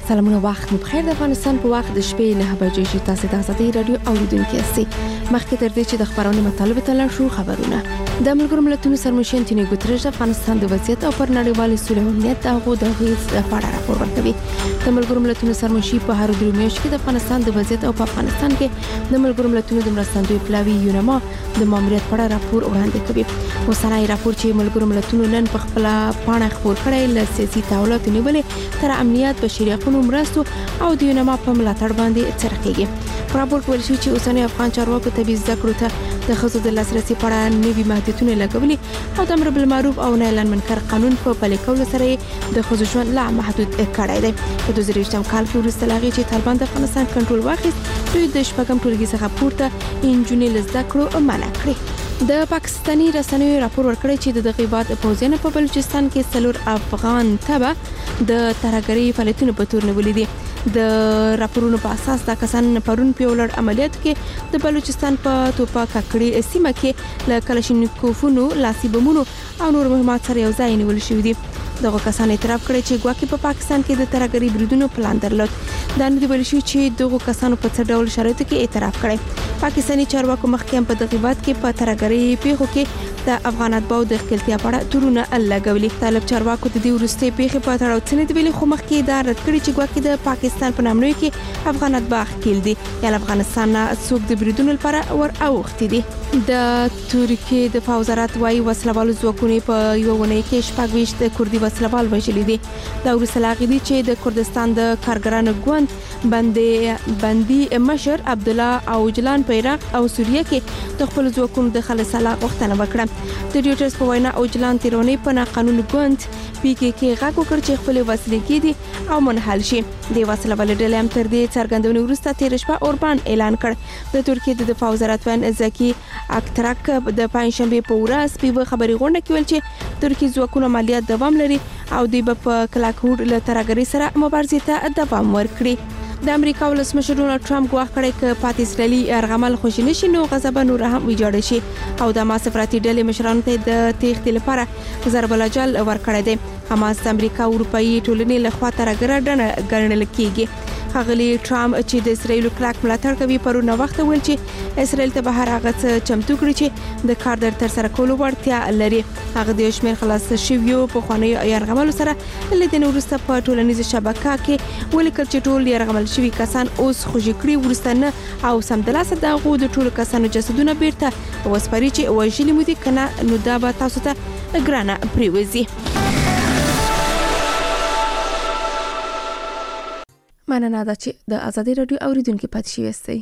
سلامونه وخت مو بخیر. د افغانستان په وخت د شپې 9 بجې شي. تاسو د آزادۍ رادیو اوریدونکو یاستئ. مخکې تر دې چې د خبرونو مطالبه تل شو خبرونه د ملګرو ملتونو سرمشر انټونیو ګوتریش افغانستان د وضعیت او پر نړیوال سولې او امنیت دغه د غیز په اړه راپور ورکوي. د ملګرو ملتونو سرمشر په هر درې میاشتو کې د افغانستان د وضعیت او په افغانستان کې د ملګرو ملتونو د مرستندوی پلاوی یونما د ماموریت په اړه راپور وړاندې کوي. اوسنۍ راپور چې ملګرو ملتونو نن په خپل پاڼه خبر کړی ل سیاسي تحولات نیولې تر امنیت بشري حقوقو مرستو او د یونما په ملاتړ باندې څرخیږي. راپور ویل شوی چې اوسنۍ افغان چارواکو طبي زده کړو ته د خصوص د لاسرسي په اړه نوي محدودیتونه لګولي او د امر بالمعروف او نهي عن المنکر قانون په پلي کولو سره د خصوص ژوند لا محدود کړی دی. په 2023 کال کې وروسته لاغي چې طالبان د افغانستان کنټرول واخیست، دوی د شپږم ټولګي څخه پورته انجونې لزده کړو منع کړې. د پاکستاني رسنیو راپور ورکړی چې د غیبات پوځیان په بلوچستان کې 4 افغان تبه د ترهګرۍ فعالیتونو په تور نیولې دي. د راپورونو په اساس دا کسان پرون په ولر عملیات کې د بلوچستان په توپا ککړې سیمه کې ل کلاشینکوفونو، لاسي بمونو او نور مهمات سره یو ځای نیول شوی دي. دغه کسان اعتراف کړی چې ګواکې په پاکستان کې د ترهګرۍ بریدونو پلان درلود. دا نه دی ویل شوی چې دغه کسانو په څه ډول شرایطو کې اعتراف کړی. پاکستاني چارواکو مخکې په غیبات کې په ترهګرۍ پیښو کې د افغان اتباعو د خپلتیا په اړه تورونه لګولي. طالب چارواکو د دې ورستۍ پیښې په اړه څه نه دی ویلي، خو مخکې دا رد کړی چې ګواکې د پاکستان په نامنوي کې افغان اتباع خپل دي یا افغانستان نه څوک د بریدونو لپاره ور اوختي دي. د ترکیه د وزارت وايي وسلوالو ځواکونه په یو ونه کې 26 د کوردي وسلوال وژلي دي. دا ورسلاغي دي چې د کردستان د کارګرانو ګوند بندي مشر عبد الله اوجلان په عراق او سوریه کې د خپل ځواکونو د خلاص الله غوښتنه وکړه. د ریوټرز په وینا اوجلان تیرونی په قانون ګوند PKK غاکو کړ چې خپل وسلې کې دي او منحل شي. د وسلوال ډلې هم تر دې څرګندونې وروسته تیر شپه اوربان اعلان کړ. د ترکیه د دفاع وزارت وین زکی اکترک د پنځشنبه په ورځ په خبري غونډه کې ویل چې ترکیه ځواکونه عملیات دوام لري او د په کلاکور له ترهګرۍ سره مبارزې ته دوام ورکړي. د امریکا ولسمشر ډونالد ټرمپ غواړي کړي چې پاتې اسرائیلي ارغمل خوشی نشي نو غضب نور هم ویجاړ شي او د ماسفراتي ډلې مشرانو ته د تېښتې لپاره ضرب الجل ورکړی دی. حماس د امریکا اروپאי ټولنې له خوا ترهګر ګڼل کیږي. هغلی ټرمپ چې د اسرائیل کلک ملاتړ کوي پرون وخت ویل چې اسرائیل ته به هر هغه چمتو کړي چې د کار در تر سره کولو وړتیا لري. هغه د شمیر خلاص شویو په خواني يرغمل سره لیدنه ورسته په ټولنیزه شبکه کې ولیکل چې ټول يرغمل شوی کسان اوس خوشی کړي ورستنه او سمدلاسه دغه د ټول کسانو جسدونه بیرته وسپاري چې وژلي مو دي کنه نو دا به تاسو ته ګرانه پریوزي. مننه دا چې د آزادۍ رادیو اوریدونکو پاتې شئ یاستئ.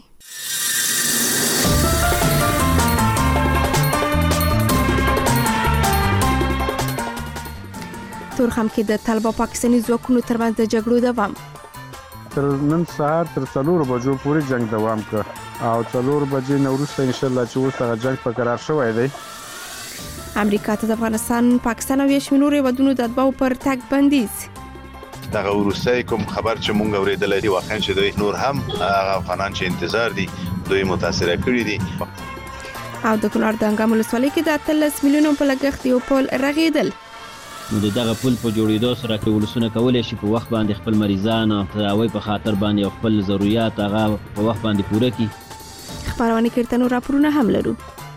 تورخم کې د طالبان پاکستاني ځواکونو ترمنځ د جګړو دوام تر نن سهار تر 4 بجو پورې جنگ دوام کړ او 4 بجې نو وروسته ان شاء الله چې وسه جنگ په قرار شوی دی. امریکا ته د افغانستان، پاکستان او یشمنور ودونو د اتباعو پر تګ بندیز. دغه وروستي کوم خبر چې مونږ اوریدل دي واقعا چې دوی نور هم افغانان چې انتظار دي دوی متاثر کړي دي. او د کونړ د انګام ولسوالۍ کې د 13 میلیونو په لګښت یو پل رغیدل. نو دغه پل په جوړېدو سره کې ولسونه کولای شي په وخت باندې خپل مریضان او تداوی په خاطر باندې خپل ضرورت هغه په وخت باندې پوره کړي. خبرونه کړتنو راپورونه هم لرو.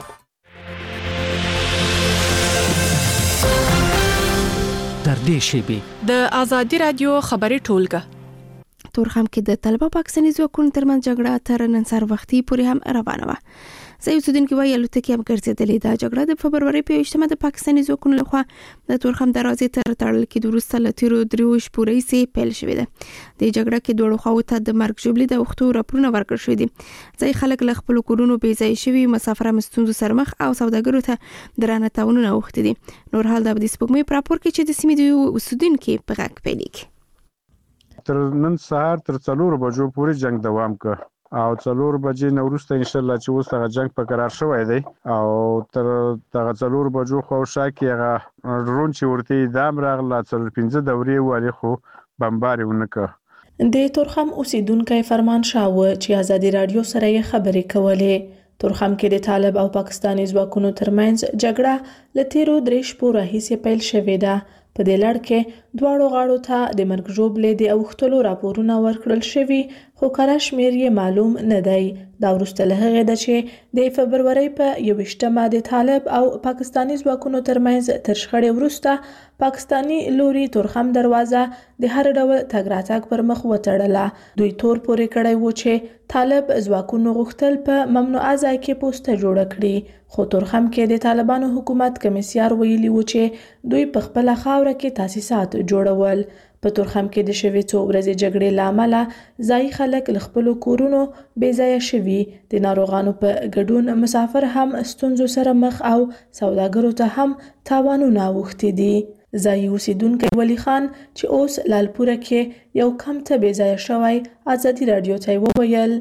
در دې شیبه د آزادۍ رادیو خبري ټولګه تورخم کې د طالبان پاکستاني ځواکونو ترمنځ جګړه تر نن سهار وختي پورې هم روانه وه. ځای اوسیدونکو وايي الوتکې هم ګرځېدلې. دا جګړه د فبروري په 28مه د پاکستاني ځواکونو لخوا د تورخم دروازې تر تړل کې وروسته له تیرو 3 شپو راهیسې پیل شوې ده. د جګړه کې دوه خواو ته د مرګ ژوبلې د وختو راپورونه ورکړل شوې دي. ځای خلک له خپل کورونو بې ځای شوي، مسافران ستونزو سره مخ او سوداګرو ته درانه تاوانونه اوښتي دي. نور حال د سپوږمۍ په راپور کې چې د سیمې د اوسیدونکو په غږ پیلېږي. تر نن سهار تر 4 بجو پورې جنگ دوام کړ او 4 بجې نو وروسته ان شاء الله چې وسه جنگ په قرار شوی دی او تر دغه 4 بجو خو شاکه هغه ډرون چې ورته دام راغله 15 دورې والی خو بمباري ونکړه. د تورخم اوسیدونکو فرمان شاه چې آزادۍ رادیو سره خبرې کولې. تورخم کې د طالب او پاکستاني ځواکونو ترمنځ جګړه له تیرو 3 شپو راهیسې پیل شوې ده. په دې لړ کې دواړو غاړو ته د مرګ ژوبلې د اوښتلو راپورونه ورکړل شوي خو کره شمېر یې معلوم نه دی. دا وروسته له هغې ده چې د فبرورۍ په 21مه د طالب او پاکستاني ځواکونو ترمنځ تر شخړې وروسته پاکستاني لوري تورخم دروازه د هر ډول تګ راتګ پر مخ وتړله. دوی تور پورې کړی و چې طالب ځواکونو غوښتل په ممنوعه ځای کې پوسټه جوړه کړي، خو تورخم کې د طالبانو حکومت کمیسیار ویلي و چې دوی په خپله خاوره کې تاسیسات جوړول. په تورخم کې د شوې څو ورځې جګړې له امله ځایي خلک له خپلو کورونو بې ځایه شوي. د ناروغانو په ګډون مسافر هم ستونزو سره مخ او سوداګرو ته هم تاوانونه اوښتي دي. ځایي اوسیدونکی ولی خان چې اوس لالپوره کې یو کم ته بې ځایه شوی ازادي راډیو ته وویل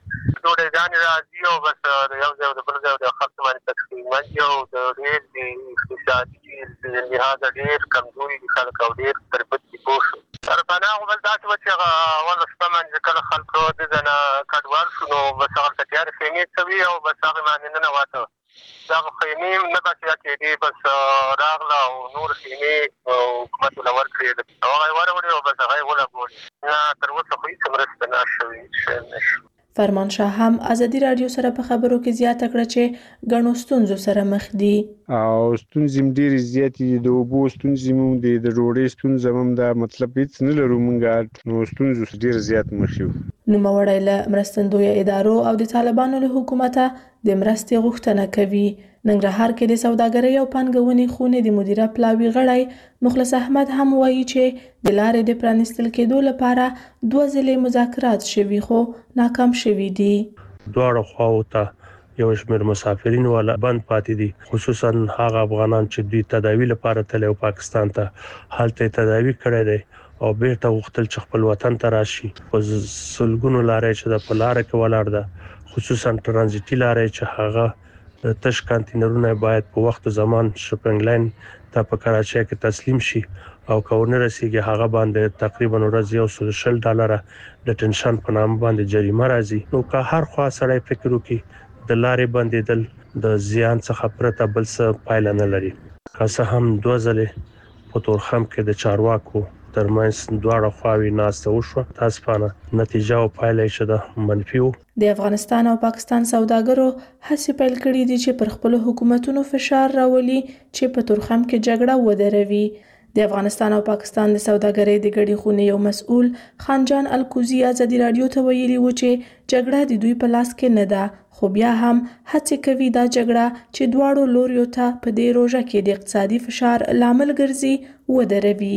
ډوډۍ راځي او بس د یو ځای د بل ځای د خلکو باندې تقسیمېږي او د ډېر د اقتصادي لحاظه ډېر کمزوري دي خلک او ډېر تربت دي پوه شو. سره پناه خو بل داسې وه چې هغه اوله شپه باندې کله خلکو دده نه کډوال شو نو بس هغلته تیارې خیمې څوي او بس هغې باندې ننوته. دغه خیمې نه بس یا کېدې بس راغله او نور خیمې حکومت ورله ورکړې او هغه یې وروړې او بس هغه یې ولګولې. نه تر اوسه خو هېڅ مرسته نه شوې شی نه شو. فرمانشاه هم ازادي راډیو سره په خبرو کې زیاته کړه چې ګڼو ستونزو سره مخ دي او ستونزې ډېرې زیاتې دي. د اوبو ستونزې هم دي، د ډوډۍ ستونزه هم ده، مطلب هېڅ نه لرو موږ، نو ستونزو ډېر زیات مخ یو. نوموړی له مرستندویه ادارو او د طالبانو له حکومته د مرستې غوښتنه کوي. ننګرهار کې د سوداګرۍ او پانګونې خونې د مدیره پلاوي غړی مخلص احمد هم وایي چې د لارې د پرانیستل کېدو لپاره 2 ځلې مذاکرات شوي خو ناکام شوي دي. دواړو خواو ته یو شمېر مسافرین والا بند پاتې دي، خصوصا هغه افغانان چې دوی تداوی لپاره تللی پاکستان ته هلته تداوی کړی دی او بیرته غوښتل چې خپل وطن ته راشي. په سلګونو لارې چې د په لاره کې ولاړ ده، خصوصا ترانزیتي لارې چې هغه د تش کانتینرونه باید په وخت زمان شپنګ لاین ته په کراچۍ کې تسلیم شي او کورنه رسیږي هغه باندې تقریبا ورځ $110 د ټنشن په نام باندې جریمه راځي. نو که هر خوا سړی فکر وکړي د لارې بندیدل د زیان څخه پرته بل څه پایله نه لري. که څه هم 2 ځلې په تورخم کې د چارواکو ترمنځ دواړه خواوې ناسته وشوه، تاسفانه نتیجه او پایله یې ده منفي و. د افغانستان او پاکستان سوداګرو هڅې پیل کړي دي چې پر خپل حکومتونو فشار راولي چې په تورخم کې جګړه ودروي. د افغانستان او پاکستان د سوداګرۍ د ګډې خونې یو مسؤل خانجان الکوزي ازادي راډیو ته ویلي و چې جګړه د دوی په لاس کې نه ده، خو بیا هم هڅې کوي دا جګړه چې دواړو لوریو ته په دې روژه کې د اقتصادي فشار لامل ګرځي ودروي.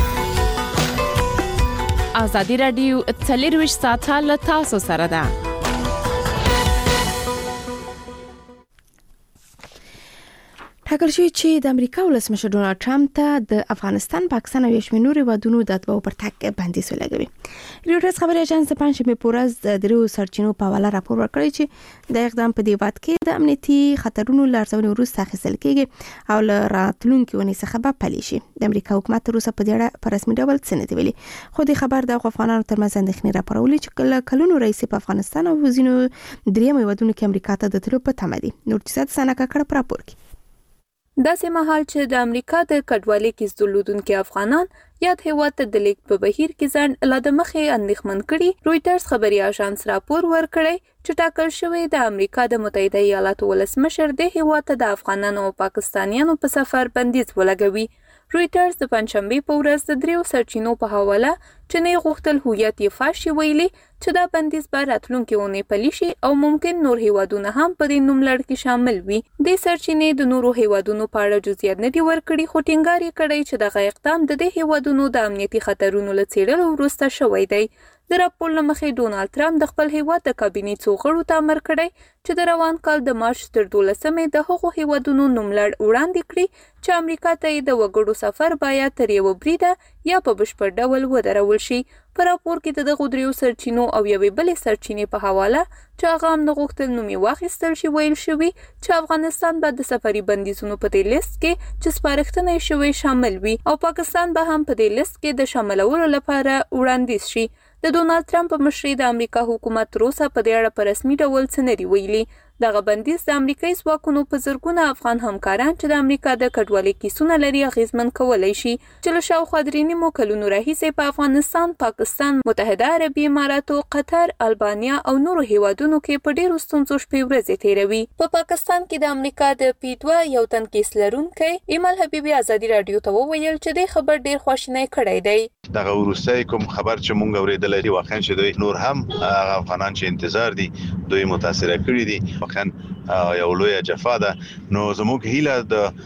ازادي راډیو 24 ساعته له تاسو سره ده. ټاکل شوی چې د امریکا ولسمشر ډونالد ټرمپ ته د افغانستان، پاکستان او یو نورو هیوادونو د اتباعو پر تګ بندیز ولګوي. رویټرز خبري اژانس د پنځمې په ورځ د درو سرچینو په حواله راپور ورکړی چې د اقدام په دی هیواد کې د امنیتي خطرونو لارښوونې وروسته اخیستل کېږي او له راتلونکي اونۍ څخه به پلي شي. د امریکا حکومت تر اوسه په دې اړه په رسمي ډول څه نه دی ویلي، خو د خبر د افغانانو ترمنځ اندېښنې راپورولې چې کلونو رئیس په افغانستان او ځینو دریم هیوادونو کې امریکا ته د تلو په تمه دي. نور څه سنکه کړ په راپور کې داسې مهال چې د امریکا د کډوالۍ کې درلودونکو افغانان یاد هیواد ته د لیک په بهیر کې ځان له د مخې اندېښمن کړي. رویټرز خبري اژانس راپور ورکړی چې ټاکل شوی د امریکا د متحده ایالاتو ولسمشر د هیواد ته د افغانانو او پاکستانیانو په سفر بندیز ولګوي. رویټرز د پنځشنبې په ورځ د دریو سرچینو په حواله چې نه غوښتل هویت یې فاش شي ویلي چې دا بندیز به راتلونکي اونۍ پلي شي او ممکن نور هیوادونه هم په دې نوملړ کې شامل وي. د سرچینې د نورو هیوادونو په اړه جزئیات نه دي ورکړي، خو ټینګار یې کړی چې دغه اقدام د دې هیوادونو د امنیتي خطرونو له څېړلو وروسته شوی دی. د راپور له مخې ډونالد ټرمپ د خپل هیواد د کابینې څو غړو ته امر کړی چې د روان کال د مارچ تر 12مې د هغو هیوادونو نوملړ وړاندې کړي چې امریکا ته یې د وګړو سفر باید تر یو بریده یا په بشپړ ډول ودرول شي. په راپور کې د دغو دریو سرچینو او یوې بلې سرچینې په حواله چې هغه هم نه غوښتل نوم یې واخیستل شي ویل شوي چې افغانستان به د سفري بندیزونو په دې لیست کې چې سپارښتنه یې شوې شامل وي او پاکستان به هم په دې لیست کې د شاملولو لپاره وړاندیز شي. د ډونالد ټرمپ په مشرۍ د امریکا حکومت تر اوسه په دې اړه په رسمي ډول څه نه دي ویلي. دغه بندیز د امریکایي ځواکونو په زرګونه افغان همکاران چې د امریکا د کډوالۍ کیسونه لري اغیزمن کولای شي چې له شاوخوا 3 کلونو راهیسې په افغانستان، پاکستان، متحده عربي اماراتو، قطر، البانیا او نورو هیوادونو کې په ډیرو ستونزو شپې ورځې تیروي. په پاکستان کې د امریکا د P2 یو تن کیس لرونکی ایمل حبیبي ازادي رادیو ته وویل چې د خبر ډیر خواشینی کړی دی. دغه وروستي کوم خبر چې مونږ اوریدل دي واقعا چې دوی نور هم افغانان چې انتظار دي دوی متاثر کړي دي، واقعا یو لوی جفا ده. نو زموږ هیله د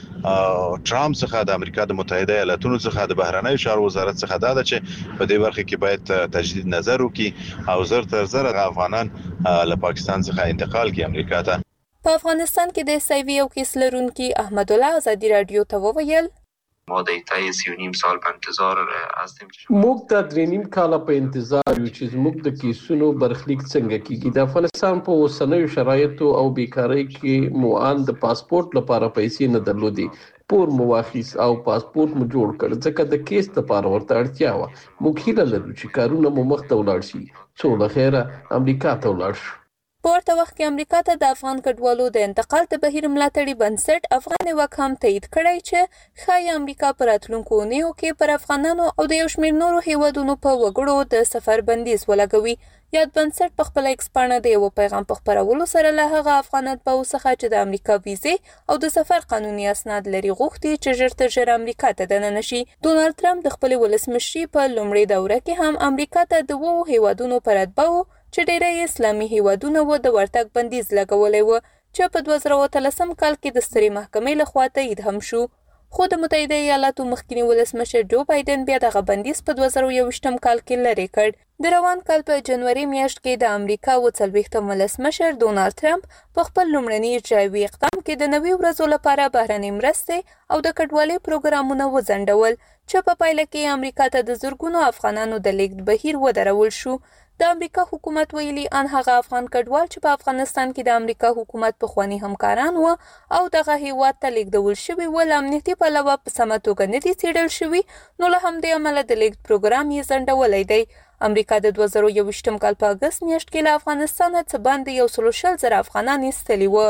ټرامپ څخه د امریکا د متحده ایالاتونو څخه د بهرنیو چارو وزارت څخه دا ده چې په دې برخه کې باید تجدید نظر وکړي او زر تر زر افغانان له پاکستان څخه انتقال کړي امریکا ته. په افغانستان کې د سیوی او کیس لرونکي احمد الله ازادي رادیو ته وویل ما د 3.5 سال په انتظار هستیم. موږ د 3.5 کال په انتظار یو چې زموږ د کیسونو برخلیک څنګه کیږي. د افغانستان په اوسنیو شرایطو او بیکاری کې موان د پاسپورت لپاره پیسې نه درلودي. پور مو واخیس او پاسپورت مو جوړ کړ ځکه د کیس لپاره ورته اړتیا و. موږ هیله لرو چې کارونه مو مخ ته ولاړ شي څو له خیره امریکا ته ولاړ شو. په ورته وخت کې امریکا ته د افغان کډوالو د انتقال د بهیر ملاتړي بنسټ افغان وک هم تایید کړی چې ښایي امریکا په راتلونکو اونیو کې پر افغانانو او د یو شمېر نورو هیوادونو په وګړو د سفر بندیز ولګوي. یاد بنسټ په خپل ایکس پاڼه د یو پیغام په خپرولو سره له هغه افغان اتباعو څخه چې د امریکا ویزې او د سفر قانوني اسناد لري غوښتي چې ژر تر ژره امریکا ته دننه شي. ډونالد ټرمپ د خپل ولسمشري په لومړۍ دوره کې هم امریکا ته د 2 هیوادونو پر اتباعو چې ډېری اسلامي هیوادونه و د ورتګ بندیز لګولی و چې په 2013 کال کې د سترې محکمې لخوا تایید هم شو. خو د متحده ایالاتو مخکینی ولسمشر جو بایدن بیا دغه بندیز په 2021 کال کې لرې کړ. د روان کال په جنوري میاشت کې د امریکا 40 ولسمشر ډونالد ټرمپ په خپل لومړني اجرایوي اقدام کې د 90 ورځو لپاره بهرنۍ مرستې او د کډوالۍ پروګرامونه وځنډول چې په پایله کې امریکا ته د زرګونو افغانانو د لیږد بهیر ودرول شو. د امریکا حکومت ویلي ان هغه افغان کډوال چې په افغانستان کې د امریکا حکومت پخوانی همکاران و او دغه هیواد ته لیږدول شوي ول امنیتي پلوه په سمه توګه نه دي څیړل شوي، نو له همدې امله د لیږد پروګرام یې ځنډولی دی. امریکا د 2021 کال په اګست میاشت کې له افغانستانه څه باندې 120,000 افغانان ایستلي وو.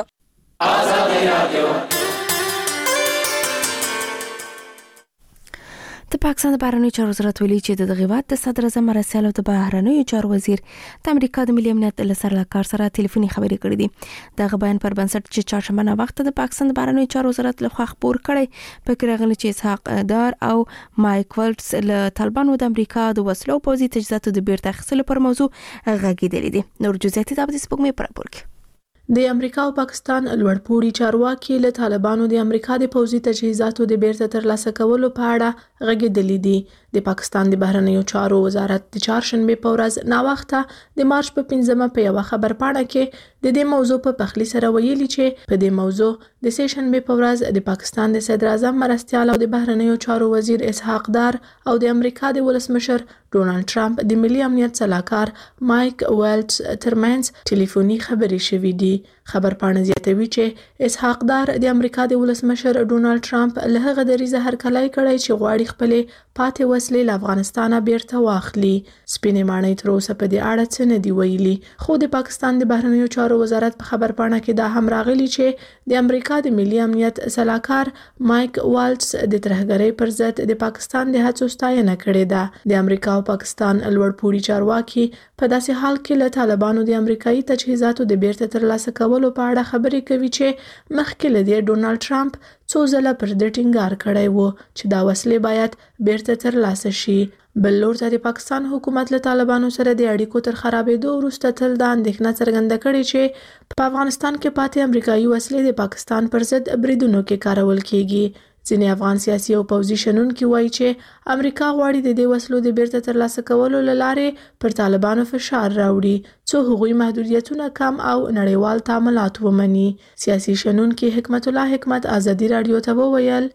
ازادي رادیو د پاکستان د بهرنیو چارو وزارت ویلي چې د هیواد د صدر اعظم مرسیال او د بهرنیو چارو وزیر د امریکا د ملي امنیت له سرلارښکار سره ټلیفوني خبرې کړې دي. دغه بیان پر بنسټ چې چهارشنبه نه وخت د پاکستان د بهرنیو چارو وزارت لخوا خبر کړی پکې راغلی چې اسحاق دار او مایک ولټس له طالبانو د امریکا د وسلو پوځي تجهیزاتو د بیرته اخیستلو پر موضوع غږیدلې دي. نور جزئیات د سپوږمۍ پر راپور کې د امریکا او پاکستان لوړپوړي چارواکي له طالبانو د امریکا د پوځي تجهیزاتو د بیرته ترلاسه کولو په اړه غږیدلي دي. د پاکستان د بهرنیو چارو وزارت د چهارشنبه په ورځ ناوخته د مارچ په 15مه په یو خبرپاڼه کې د دې موضوع په پخلی سره ویلي چې په دې موضوع د سه شنبه په ورځ د پاکستان د صدر اعظم مرستیال او د بهرنیو چارو وزیر اسحاق دار او د امریکا د ولسمشر ډونالد ټرمپ د ملي امنیت سلاکار مایک ویلټس ترمنځ ټلیفوني خبرې شوې دي. خبرپاڼه زیاتوي چې اسحاق دار د امریکا د ولسمشر ډونالد ټرمپ له هغه دریزه هرکلی کړی چې غواړي خپلې پاتې وسلې له افغانستانه بیرته واخلي. سپینې ماڼۍ تر اوسه په دې اړه څه نه دي ویلي، خو د پاکستان د بهرنیو چارو وزارت په خبرپاڼه کې دا هم راغلي چې د امریکا د ملي امنیت سلاکار مایک والټس د ترهګرۍ پر ضد د پاکستان د هڅو ستاینه کړې ده. د امریکا او پاکستان لوړپوړي چارواکي په داسې حال کې له طالبانو د امریکایي تجهیزاتو د بیرته ترلاسه کولو په اړه خبرې کوي چې مخکې له دې ډونالد ټرمپ څو ځله پر دې ټینګار کړی و چې دا وسلې باید بیرته ترلاسه شي. بل لور ته د پاکستان حکومت له طالبانو سره د اړیکو تر خرابېدو وروسته تل دا اندېښنه څرګنده کړې چې په افغانستان کې پاتې امریکایي وسلې د پاکستان پر ضد بریدونو کې کارول کیږي. ځینې افغان سیاسي او پوځي شنونکي وایي چې امریکا غواړي د دې وسلو د بیرته ترلاسه کولو له لارې پر طالبانو فشار راوړي څو هغوی محدودیتونه کم او نړیوال تعاملات ومني. سیاسي شنونکي حکمت الله حکمت ازادي رادیو ته وویل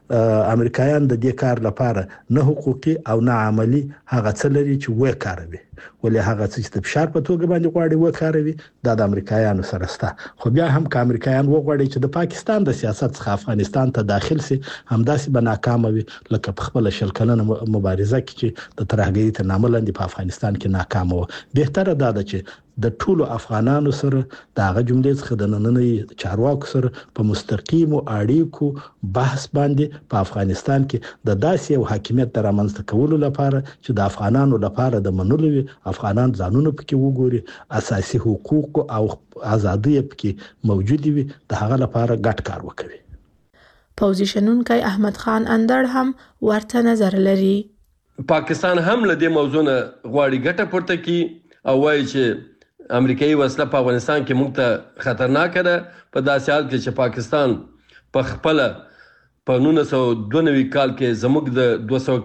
امریکایان د دې کار لپاره نه حقوقي او نه عملی هغه څه لري چې وې کاروي ولې هغه څه چې فشار په توګه باندې غواړي وکاروي دا د امریکایانو سره ستا خو بیا هم که امریکایان وغواړي چې د پاکستان د سیاست څخه افغانستان ته داخل سي همداسې به ناکام وي لکه په خپل شل کلنه مبارزه کې چې د ترهګرۍ تر نامه لاندې په افغانستان کې ناکام وو بهتره ده چې د ټولو افغانانو سره د هغه جملې څخه د نننۍ چارواکو سره په مستقیمو اړیکو بحث باندې په افغانستان کې د داسې یو حاکمیت د رامنځته کولو لپاره چې د افغانانو لپاره د منلو وي افغانان ځانونه پکې وګوري اساسي حقوق او ازادي پکې موجود وي د هغه لپاره ګډ کار وکړي. پوځي شنونکی احمد خان اندړ هم ورته نظر لري. پاکستان هم له دې موضوع نه غواړي ګټه پورته کړي او وایي چې امریکایي وسله په افغانستان کې موږ ته خطرناک ده په داسې حال کې چې پاکستان په خپل په 1992 کال کې زموږ د 200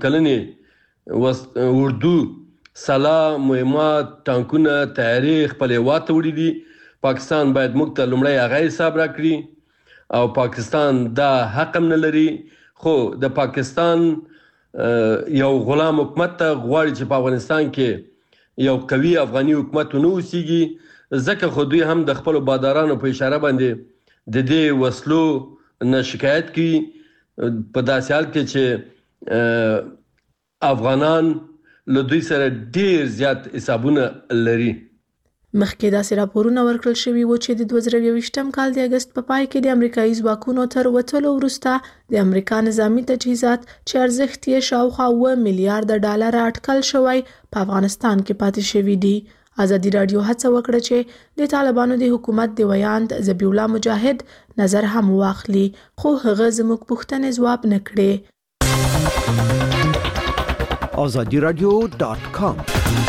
کلنې اردو سلاح مهمات ټانکونه تاریخ په لواته وړي دي پاکستان باید موږ ته لومړی هغه حساب راکړي او پاکستان دا حق هم نه لري خو د پاکستان یو غلام حکومت ته غواړي چې په افغانستان کې یو قوي افغاني حکومت نه اوسېږي ځکه خو دوی هم د خپل بادارانو په اشاره باندې د دې وسلو نه شکایت کوي په داسې حال کې چې افغانان له دوی سره ډیر زیات حسابونه لري. مخکې داسې راپورونه ورکړل شوي و چې د 2022م کال د اگست په پای کې د امریکایي ځواکونو تر وتلو وروسته د امریکا نظامی تجهیزات چې ارزښت یې شاوخوا 7 میلیارډ ډالر اټکل شوی په افغانستان کې پاتې شوي دي. ازادي رادیو هڅه وکړه چې د طالبانو د حکومت د ویاند ذبیح الله مجاهد نظر هم واخلي خو هغه زموږ پوښتنې ځواب نه کړې. azadiradio.com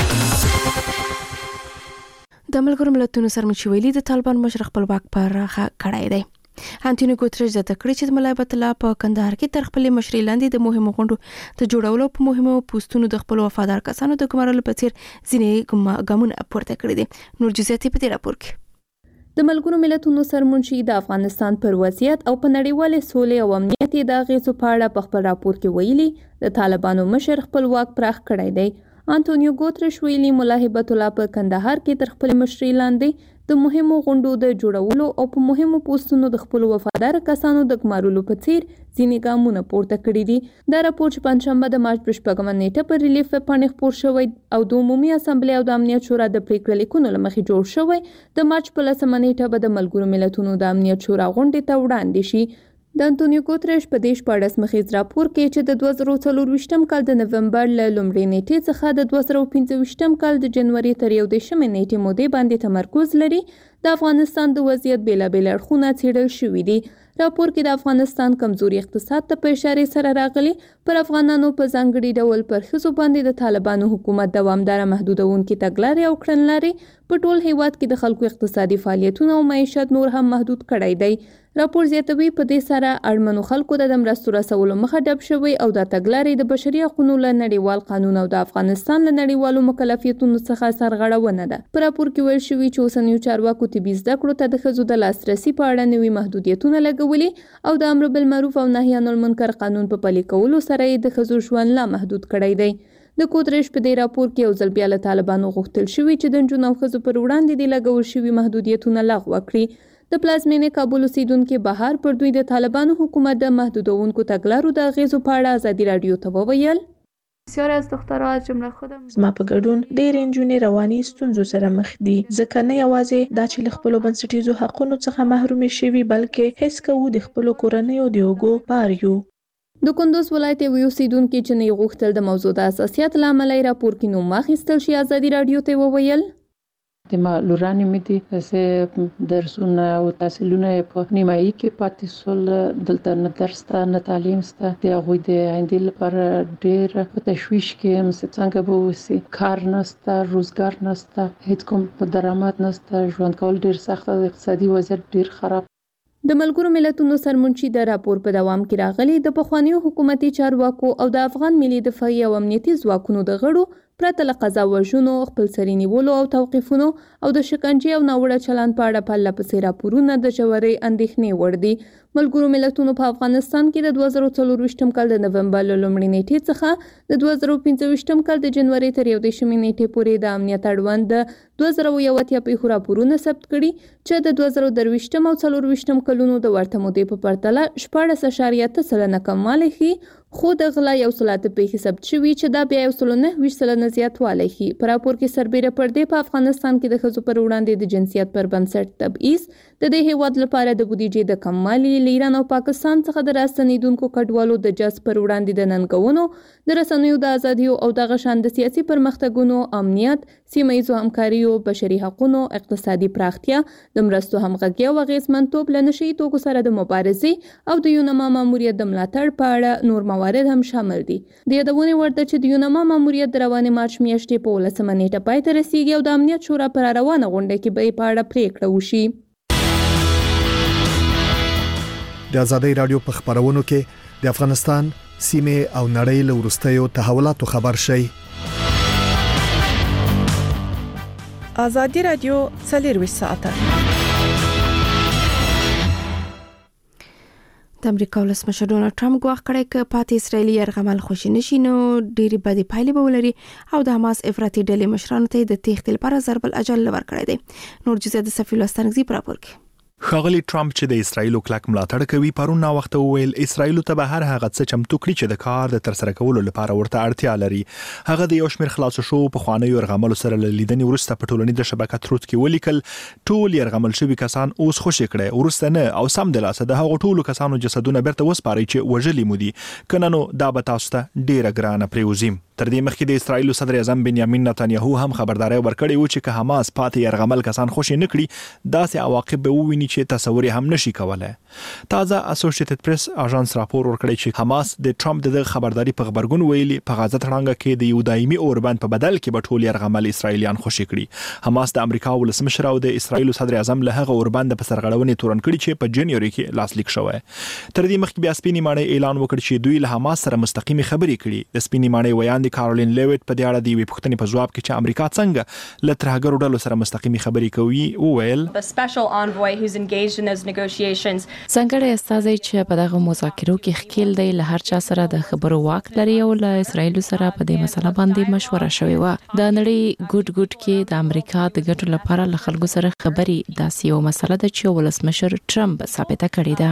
د ملګرو ملتونو سرمنشي د طالبان مشر خپلواک پراخه کړای دی. انټونیو ګوتریش د تکړه چې د ملایبت الله په کندهار کې تر خپل مشرۍ لاندې د مهمو غونډو ته جوړولو په مهمو پوسټونو د خپل وفادار کسانو د ګمارلو په څیر ځینې ګامونه پورته کړی دي. نور جزئیات په دې راپور کې د ملګرو ملتونو سرمنشي د افغانستان پر وضعیت او په نړیوال سولې او امنیت د اغیزو په اړه په خپل راپور کې ویلي د طالبانو مشر خپلواک پراخ کړی دی. انټونیو ګوتریش ویلي ملاحبت الله په کندهار کې تر خپل مشرۍ لاندې د مهمو غونډو د جوړولو او په مهمو پوسټونو د خپل وفادار کسانو د ګمارلو په څیر ځینې ګامونه پورته کړي دي. دا راپور چې پنځشنبه د مارچ په 8 نیټه پر ریلیف پاڼې خپور شوی او د عمومي اسامبلې او د امنیت شورا د پریکړې لیکونو لمخې جوړ شوی د مارچ په 10 نیټه به د ملګرو ملتونو د امنیت شورا غونډې ته وړاندې شي. د انټونیو ګوتریش په دیش پاړس مخیز راپور کې چې د 2024م کال د نومبر له لومړۍ نیټې څخه د 2025م کال د جنوري تر 11 نیټې مودې باندې تمرکز لري د افغانستان د وضعیت بیلابیل اړخونه څېړل شوي دي. راپور کې د افغانستان کمزوري اقتصاد ته په اشاره سره راغلي پر افغانانو په ځانګړي ډول پر ښځو باندې د طالبانو حکومت دوامداره محدودونکي تګلارې او کړنلارې په ټول هیواد کې د خلکو اقتصادي فعالیتونه او معیشت نور هم محدود کړی دی. راپور زیاتوي په دې سره اړمنو خلکو د مرستو رسولو مخه ډب شوی او د تګلارې د بشري حقوقو له نړیوال قانون او د افغانستان له نړیوالو مکلفیتونو څخه سرغړونه ده. په راپور کې ویل شوی چې اوسنیو چارواکو طبي زده کړو ته د ښځو د لاسرسي په اړه نوي محدودیتونه لګولي او د امر بالمعروف او نهي عن المنکر قانون په پلي کولو سره یې د ښځو ژوند لا محدود کړی دی. د ګوتریش په دې راپور کې یو ځل بیا له طالبانو غوښتل شوي چې د نجونو او ښځو پر وړاندې د لګول شوي محدودیتونه لغوه کړي. د پلازمینې کابل اوسیدونکو بهار پر دوی د طالبانو حکومت د محدودونکو تګلارو د اغیزو په اړه ازادي رادیو ته وویل بسیار از دخترها از جمله خودم زما په ګډون ډېرې نجونې رواني ستونزو سره مخ دي ځکه نه یوازې دا چې له خپلو بنسټیزو حقونو څخه محرومې شوي بلکې هیڅ کوو د خپلو کورنیو د اوږو بار یو. د کندوز ولایت یو اوسیدونکي چې نه غوښتل د موضوع د اساسیت له امله راپور کې نوم واخیستل شي ازادي رادیو ته وویل د ما لورانې مې دي چې درسونه او تحصیلونه په نیمایي کې پاتې سول دلته نه درس ته نه تعلیم سته د هغوی د آینده لپاره ډېر په تشویش کې یم چې څنګه به وسي کار نشته روزګار نشته هیڅ کوم درآمد نشته ژوند کول ډېر سخت دی اقتصادي وضعیت ډېر خراب. د ملګرو ملتونو سرمنشي د راپور په دوام کې راغلي د پخوانیو حکومتي چارواکو او د افغان ملي دفاعي او امنیتي ځواکونو د غړو پرته له قضا وژنو خپلسري نیولو او توقیفونو او د شکنجې او ناوړه چلند په اړه پرله پسې راپورونه د ژورې اندېښنې وړ دي. ملګرو ملتونو په افغانستان کې د 2024 کال د نومبر لومړۍ نیټې څخه د 2025 کال د جنوري تر 11 نیټې پورې د امنیت اړوند 2021 پیښو راپورونه ثبت کړي چې د 2023 او 24 کلونو د ورته مودې په پرتله 14.8% کموالی ښيي، خو د غلا یو سلات پیښې ثبت شوي چې دا بیا 1.9% زیاتوالی ښيي. په راپور کې سربېره پر دې په افغانستان کې د ښځو پر وړاندې د جنسیت پر بنسټ تبعیض، د دې هیواد لپاره د بودیجې د کموالي، له ایران او پاکستان څخه د راستنیدونکو کډوالو د جذب پر وړاندې د ننګونو، د رسنیو د ازادیو او دغه شان د سیاسي پرمختګونو، امنیت، سیمه ییزو همکاریو، بشري حقوقو، اقتصادي پراختیا، د مرستو همغږي او اغېزمنتوب، له نشي توکو سره د مبارزې او د یونما ماموریت د ملاتړ په اړه نور موارد هم شامل دي. د یادونې وړ ده چې د یونما ماموریت د روانې مارچ میاشتې په 18 نیټه پای ته رسیږي او د امنیت شورا پر روانه غونډه کې به په اړه پریکړه وشي. د ازادۍ رادیو په خبرونو کې د افغانستان سیمه او نړۍ له وروستیو تحولاتو خبر شي. ازادي رادیو 24 ساعته. د امریکا ولسمشر ډونالد ټرمپ ګواښ کړی چې پاتې اسرایلی یرغمل خوشی نشي نو ډېری بدې پایلې به ولري او د حماس افراطي ډلې مشرانو ته د تېښتې لپاره ضرب الاجل ورکړی دی. نور جزئیات د صفی لوستانګزي پر راپور کې. ښاغلی ټرمپ چې د اسرایل کلک ملاتړ کوي پرون نا وخت وویل اسرایل ته به هر هغه څه چمتو کړي چې د کار د ترسره کولو لپاره ورته اړتیا لري. هغه د یو شمېر خلاص شو په خوانیو يرغمل سره لیدنې ورسته په ټولنیزه شبکه تروت کې ولیکل ټول يرغمل شوی کسان اوس خوشی کړي ورسته نه او سم د لاسه د هغو ټولو کسانو جسدونه بیرته وسپاري چې وژلي مودي کنه نو دا به تاسو ته ډیره ګرانه پریوزیم. تر دې مخکې د اسرایل صدر اعظم بنیامین نتانیاهو هم خبرداري ورکړې و چې که حماس پاتې يرغمل کسان خوشی نه کړي داسې عواقب به وویني چې تصور هم نشي کولای. تازه اسوسییټډ پریس اژانس راپور ورکړی چې حماس د ټرمپ د خبرداري په خبرګون ویلي په غزه تړانګه کې د یو دایمي اوربند په بدل کې به ټول يرغمل اسرایلیان خوشی کړي. حماس د امریکا ولسمشر او د اسرایل صدر اعظم له هغه اوربند په سرغړونې تورن کړي چې په جنوري کې لاسلیک شوی. تر دې مخکې بیا سپینې ماڼۍ اعلان وکړ چې دوی له حماس سره مستقیمي خبرې کړي. د سپینې ماڼۍ ویاند کارولین لیویټ په دې اړه د یوې پوښتنې په جواب کې چې امریکا څنګه له ترهګرو ډلو سره مستقیمي خبرې کوي وویل څنګه استازي چې په دغه مذاکرو کې ښکیل دی له هر چا سره د خبرو واک لري او له اسرایل سره په دې مسله باندې مشوره شوې و. د نړۍ ګډ کې د امریکا د ګټو لپاره له خلکو سره خبرې داسې یو مسله ده چې ولسمشر ټرمپ ثابته کړې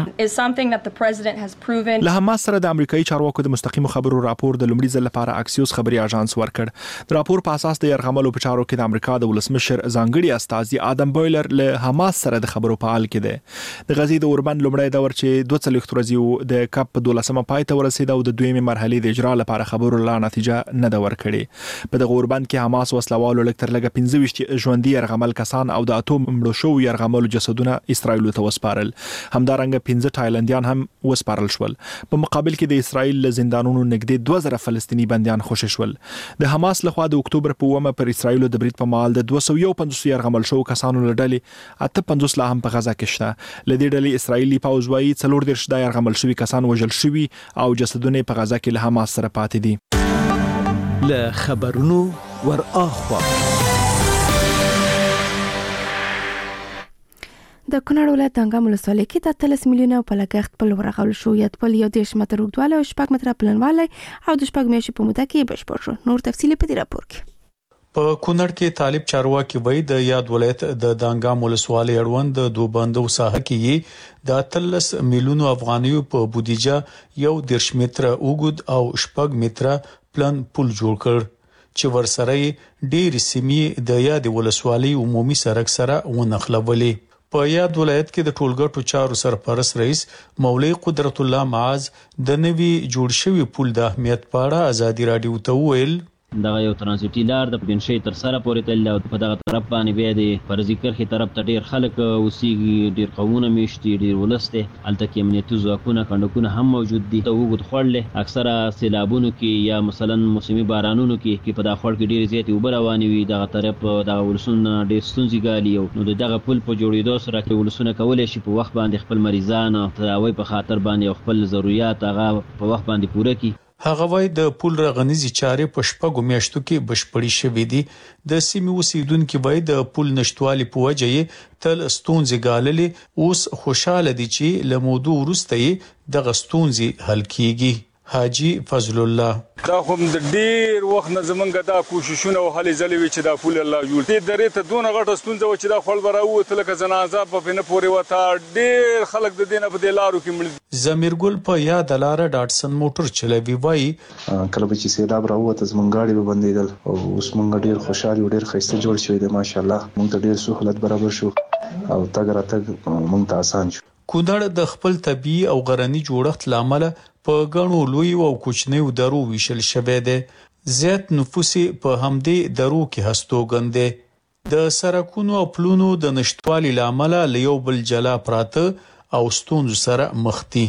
ده. له حماس سره د امریکایي چارواکو د مستقیمو خبرو راپور د لومړي ځل لپاره اکسیوس خبري اژانس ورکړ. د راپور په اساس د يرغملو په چارو کې د امریکا د ولسمشر ځانګړي استازي آدم بویلر له حماس سره د خبرو په حال کې دی. د غزې د اوربند لومړی دور چې 42 ورځې د کپ په 12مه پای ته ورسید او د دویمه مرحله د اجرا لپاره خبرو لا نتیجه نه ده ورکړې. په دغه اوربند کې حماس وسلوالو لکه تر لګه 15 ژوندۍ يرغمل کسان او د اتوم مړو شو يرغملو جسدونه اسرایل ته وسپارل. همدارنګه 15 تایلندیان هم وسپارل شول. په مقابل کې د اسرایل له زندانونو نږدې 2000 فلسطینی بنديان خوشی شول. د حماس لخوا د اکتوبر په 1 پر اسرایل د برید په مال د 250 يرغمل شو کسانو لړلې 58 لا هم په غزا کې شته. لدې ډلې اسرایلی پوځ وايي 40 د يرغمل شوی کسان وژل شوی او جسدونه په غزا کې له حماس سره پاتې دي. له خبرونو ور اخوا د کونړ ولایت دنګام ولسوالۍ کې د 13 میلیونه په لګښت پل ورغول شو. یاد پل یو 10 متر اوږدوالی او 6 متره پلنوالی او د 6 میاشتې په موده کې بشپړ شو. نور تفصیل په دې راپور کې. په کونړ کې طالب چارواکي وای د یاد ولایت د دنګام ولسوالۍ اړوند د دوبندو ساحه کې د 13 میلیونه افغانیو په بودیجه یو 10 متره اوږد او 6 متره پلن پل جوړ کړ چې ورسره ډېر سیمې د یاد ولسوالۍ عمومي سړک سره ونښلولې. په یاد ولایت کې د ټولګټو چارو سرپرست رئیس مولوی قدرت الله معاذ د نوي جوړ شوی پل د اهمیت په اړه ازادي رادیو ته وویل دغه یو ترانزیټي لار د پنځشي تر سره پورې تل او په دغه طرف باندې بیا د فرضي کرخي طرف ته ډیر خلک اوسېږي، ډیر قومونه میشتي، ډیر ولسته الته کې امنیتي ځواکونه کندکونه هم موجود دي. ته وګد خړلې اکثره سیلابونو کې یا مثلا موسمي بارانونو کې په دغه خړ کې ډیر زیات اوبه روانې وي، دغه طرف دغه ولسونه ډیر ستونزې ګالي. نو دغه پل په جوړېدو سره کې ولسونه کولای شي په وخت باندې خپل مریضان او تداوی په خاطر باندې خپل ضرورت هغه په وخت باندې پوره کړي. هغه وای د پول رغنیزي چارې په شپږو میاشتو کې بشپړې شوې دي. د سیمې اوسیدونکو وای د پول نشټوالي په وجه یې تل ستونزې ګاللې، اوس خوشاله دي چې له موضوع وروسته یې د ستونزې حل کیږي. حاجی فضل الله دا هم د ډیر وخت نه زمونږ دا کوششونه او هلې ځلې وي چې دا پول الله جوړ دې درې ته دونه غټه ستونزه و چې دا خپل براوته لکه جنازه په نه پورې وته ډیر خلک د دینه په دلارو کې مړ. زمیرګل په یاد لاره ډاټسن موټر چلوي وای کله چې سیلاب راوته زمونږ غاړي به بندیدل او اوس مونږ ډیر خوشاله ډیر خسته جوړ شوی دی ماشاءالله. مونږ ته ډیر سہولت برابر شو او تګ راتګ مونږ ته آسان شو. کونړ د خپل طبي او غرنی جوړښت لامل په غنو لوی او کوچنیو درو ویشل شوه دی. زیات نفوس په همدې درو کې هستوګند دي. د سرکونو او پلونو د نشټوالي لامل له یو بل جلا پراته او ستونزو سره مخ دي.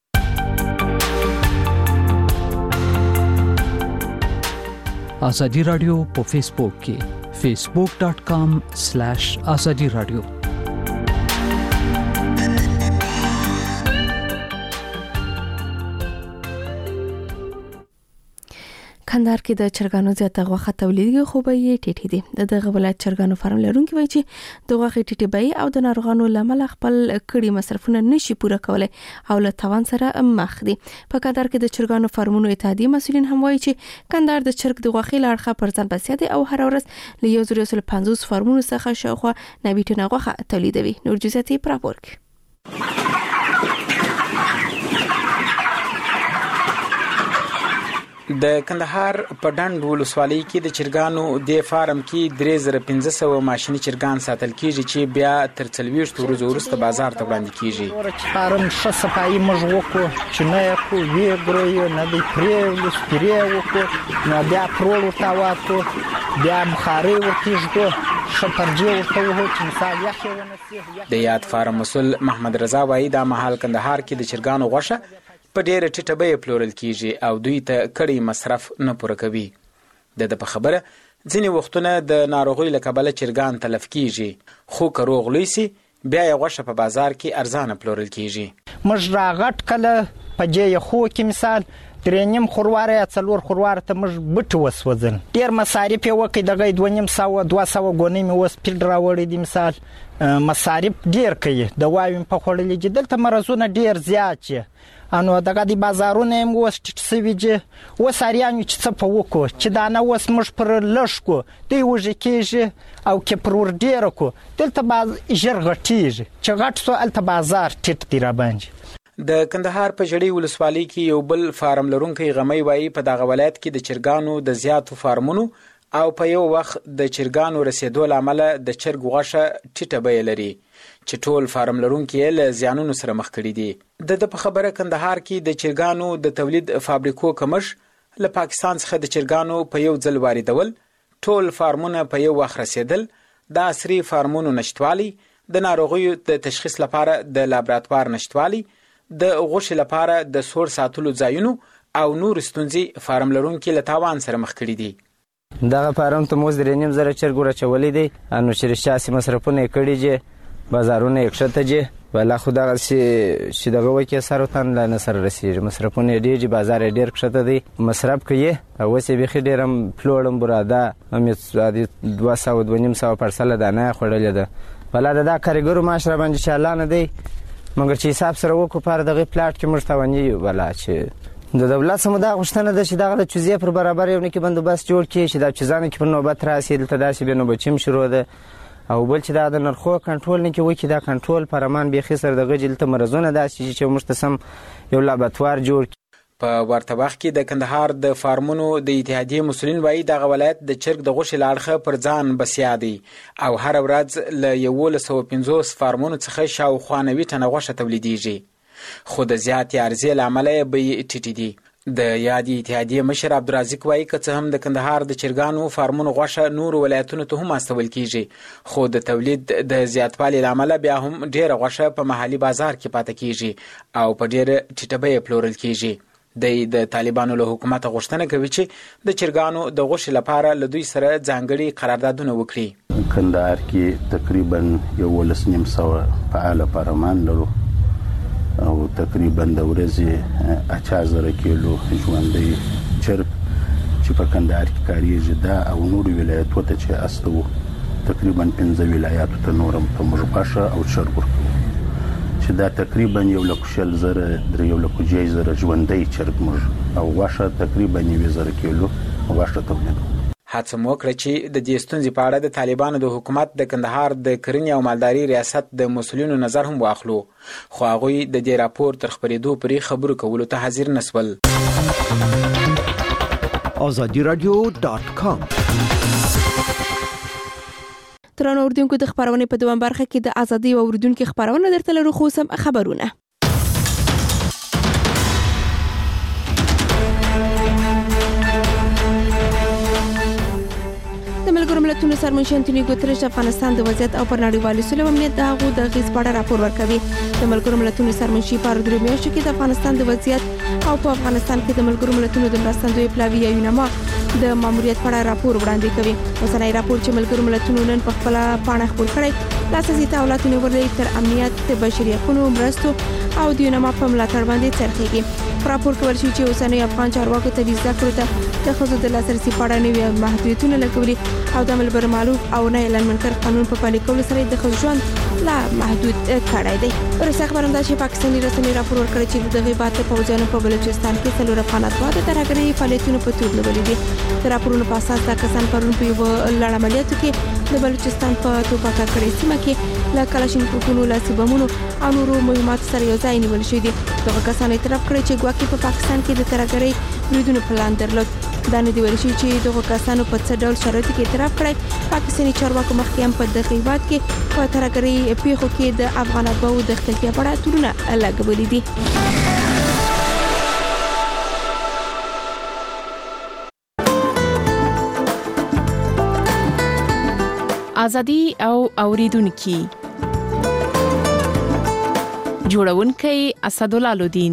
ازادي رادیو په فیسبوک کې facebook.com/azadi radio. کندهار کې د چرګانو زیاته غوښه تولیدي خو به یې ټیټې دي. دغه ولایت چرګانو فارم لرونکي وایي چې د غوښې ټیټې بیې او د ناروغانو لامل خپل کړي مصرفونه نشي پوره کولای او له توان سره مخ دي. په کندهار کې د چرګانو فارمونو اتحادیې مسؤلین هم وایي چې کندهار د چرګ د غوښې لړخه پر ځان بسیا دي او هر ورځ له 150 فارمونو څخه شاوخوا 90 ټنه غوښه تولیدوي. نور جزئیات یې راپور کړي. د کندهار په ډنډ ولسوالۍ کې د چرګانو د فارم کې 3500 ماشيني چرګان ساتل کیږي چې بیا تر 40 ورځې وروسته بازار ته وړاندې کیږي. فارم ښه صفایي موږ وکړو چې نه کو وی ګروي نه دی پریو سپریو وکړو نو بیا پرول ورته واکو بیا بخاري ورتیږو شپرجي ورته وو چې مثال یخي ونسي. د یاد فارم مسول محمد رضا وایي د محل کندهار کې د چرګانو غوښه په ډېر ټیټه بیه پلورل کیږي او دوی ته کړي مصرف نه پوره کوي. د په خبره ځینې وختونه د ناروغۍ له کبله چرګان تلف کیږي خو که روغ لوی سي بیا یې غوښه په بازار کې ارزانه پلورل کیږي. موږ راغټ کله په جې خو کې مثال درېنیم خورواره یا څلور خورواره ته موږ بټ وسوځل ډېر مصارف یې وکړي دغه 200 ګونې مې وس پیډ راوړی دي مثال مصارف ډېر کوي د وایم په خوړلې چې دلته مرزونه ډېر زیات دي انو دغه د بازارونه هم وست سویجه وساریان چې څه په وکړو چې دا نه وس مش پر لشکو دی وږي کېږي او کې پر ور ډېر کو دلته باز ژر غټیږي چې غټ سو الته بازار ټیټ دی را باندې. د کندهار په جړی ولسوالۍ کې یو بل فارم لرونکي غمي وایي په دغه ولایت کې د چرګانو د زیاتو فارمونو او په یو وخت د چرګانو رسیدو لامل د چرګ غوښه ټیټه بیه لري چې ټول فارم لرونکي له زیانونو سره مخ کړي دي. د په خبره کندهار کې د چرګانو د تولید فابریکو کمش له پاکستان څخه د چرګانو په یو ځل واردول ټول فارمونه په یو وخت رسیدل د عصري فارمونو نشټوالي د ناروغیو د تشخیص لپاره د لابراتوار نشټوالي د غوښې لپاره د سور ساتلو ځایونو او نور ستونزې فارم لرونکي له تاوان سره مخ کړي دي. دغه فارم ته موږ 3.5 چرګ ورچولې دي انو چې شاسي مصرفونه کړي دي بازارونه یکشته دي ولا خدا چې دغه وکي سره تن لا سره رسیږي مصرفونه ډېر بازار ډېر کښته دي مصرف کوي او وسې به خډیرم فلورم براده هم 200 پرسله دانه خړلې ده بل دا کارګرو معاشره باندې چې الله نه دی مګر چې حساب سره وکړو پر دغه پلاټ کې مرتوانی ولا چې د دولت سم دا غوښتنه ده چې دغه د چوزې پر برابر یو نه کې بندوبست جوړ کړي چې دا چیزانه کې په نوبت راسي دلته داسې به نوبت چم شروع ده او بل چې دا د نرخو کنټرول نه کې وکړي دا کنټرول پرمان به خسر دغه جلته مرزونه داسې چې مشتسم یو لابراتوار جوړ په ورته وخت کې د کندهار د فارمونو د اتحادیې مسؤلین وایي دغه ولایت د چرګ د غوښې لاړخه پر ځان بسیا دی او هر ورځ له 150 فارمونو څخه شاوخوا 90 ټنه غوښه تولیدېږي خو د زیاتې عرضې له امله بیې ټیټې دي. د یادې اتحادیې مشر عبدالرزاق وایي که څه هم د کندهار د چرګانو فارمونو غوښه نور ولایتونو ته هم استول کیږي خو د تولید د زیاتوالي له امله بیا هم ډېره غوښه په محلي بازار کې پاتې کیږي او په ډېره ټیټه بیه پلورل کیږي. د طالبانو له حکومت غوښتنه کوي چې د چرګانو د غوښې لپاره له دوی سره ځانګړي قراردادونه وکړي. کندهار کې تقریبا 1.5 فعال پارلمان لرو او تقریبا د ورځې 80,000 کیلو ژوندۍ چرګ چې په کندهار کې کاریږي دا او نور ولایتونو ته چې استو تقریبا 15 ولایتونو ته نورم په مرغاشه او چرګ ورکو چې دا تقریبا 1,000,000 ژوندۍ چرګ مرغ او واشه تقریبا 9,000 کیلو واشه تولید. هڅه مو وکړه چې د دې ستونزې په اړه د طالبانو د حکومت د کندهار د کرنې او مالداري ریاست د مسؤلینو نظر هم واخلو، خو هغوی د دې راپور تر خبرېدو پورې خبرو کولو ته حاضر نسول. azadiradio.com ترانو اوریدونکو د خبرونه په دوام برخه کې د ازادي او اوریدونکو خبرونه درته لرو، خو سم خبرونه. د ملګرو ملتونو سرمنشي انټونیو ګوتریش افغانستان د وضعیت او پر نړیوال سولې او امنیت د هغو د غیز په اړه راپور ورکوي. د ملګرو ملتونو سرمنشي په اړه میاشتو کې د افغانستان د وضعیت او په افغانستان کې د ملګرو ملتونو د مرستندوی پلاوی یونما د ماموریت په اړه راپور وړاندې کوي. اوسنۍ راپور چې ملګرو ملتونو نن په خپل پاڼه خپور کړی د اساسي تحولاتو ورلې تر امنیت، بشري حقوقو، مرستو او د یونما په ملاتړ باندې څرخيږي. راپور کوي چې اوسنۍ افغان چارواکو ته د ذکر ته د خزو د لاسرسي په اړه نوي محدودیتونه لګولي او د عمل برمعلوف او نه اعلان منکر قانون په پلي کولو سره د خزو ژوند لا محدود کړی دی. ورسره خبرنده چې پاکستاني رسنۍ راپور ورکړي چې د غیبات په وجانو په بلوچستان کې څلور افغانات واده ترګري فعالیتونه په توګه نیولې دي. د راپورونو په اساس د کسان پرون په یو لړ عملیاتو کې د بلوچستان په توپاکه کړې سیمه کې لا کلاشینکوفونو، لاسي بمونو او نورو مهمات سره یو ځای نیول شوی دي. دغه کسان اعتراف کړی چې ګواکې په پاکستان کې د ترګري بریدونو پلان درلود. دا نه دی ویل شوی چې دغه کسانو په څه ډول شرایطو کې اعتراف کړی. پاکستاني چارواکو مخکې هم په دغه هیواد کې په ترګري پیښو کې د افغان اتباعو د اختلافي په اړه تورونه لګولي دي. ازادي او اوریدونکو جوړونکي اسدالله لودین.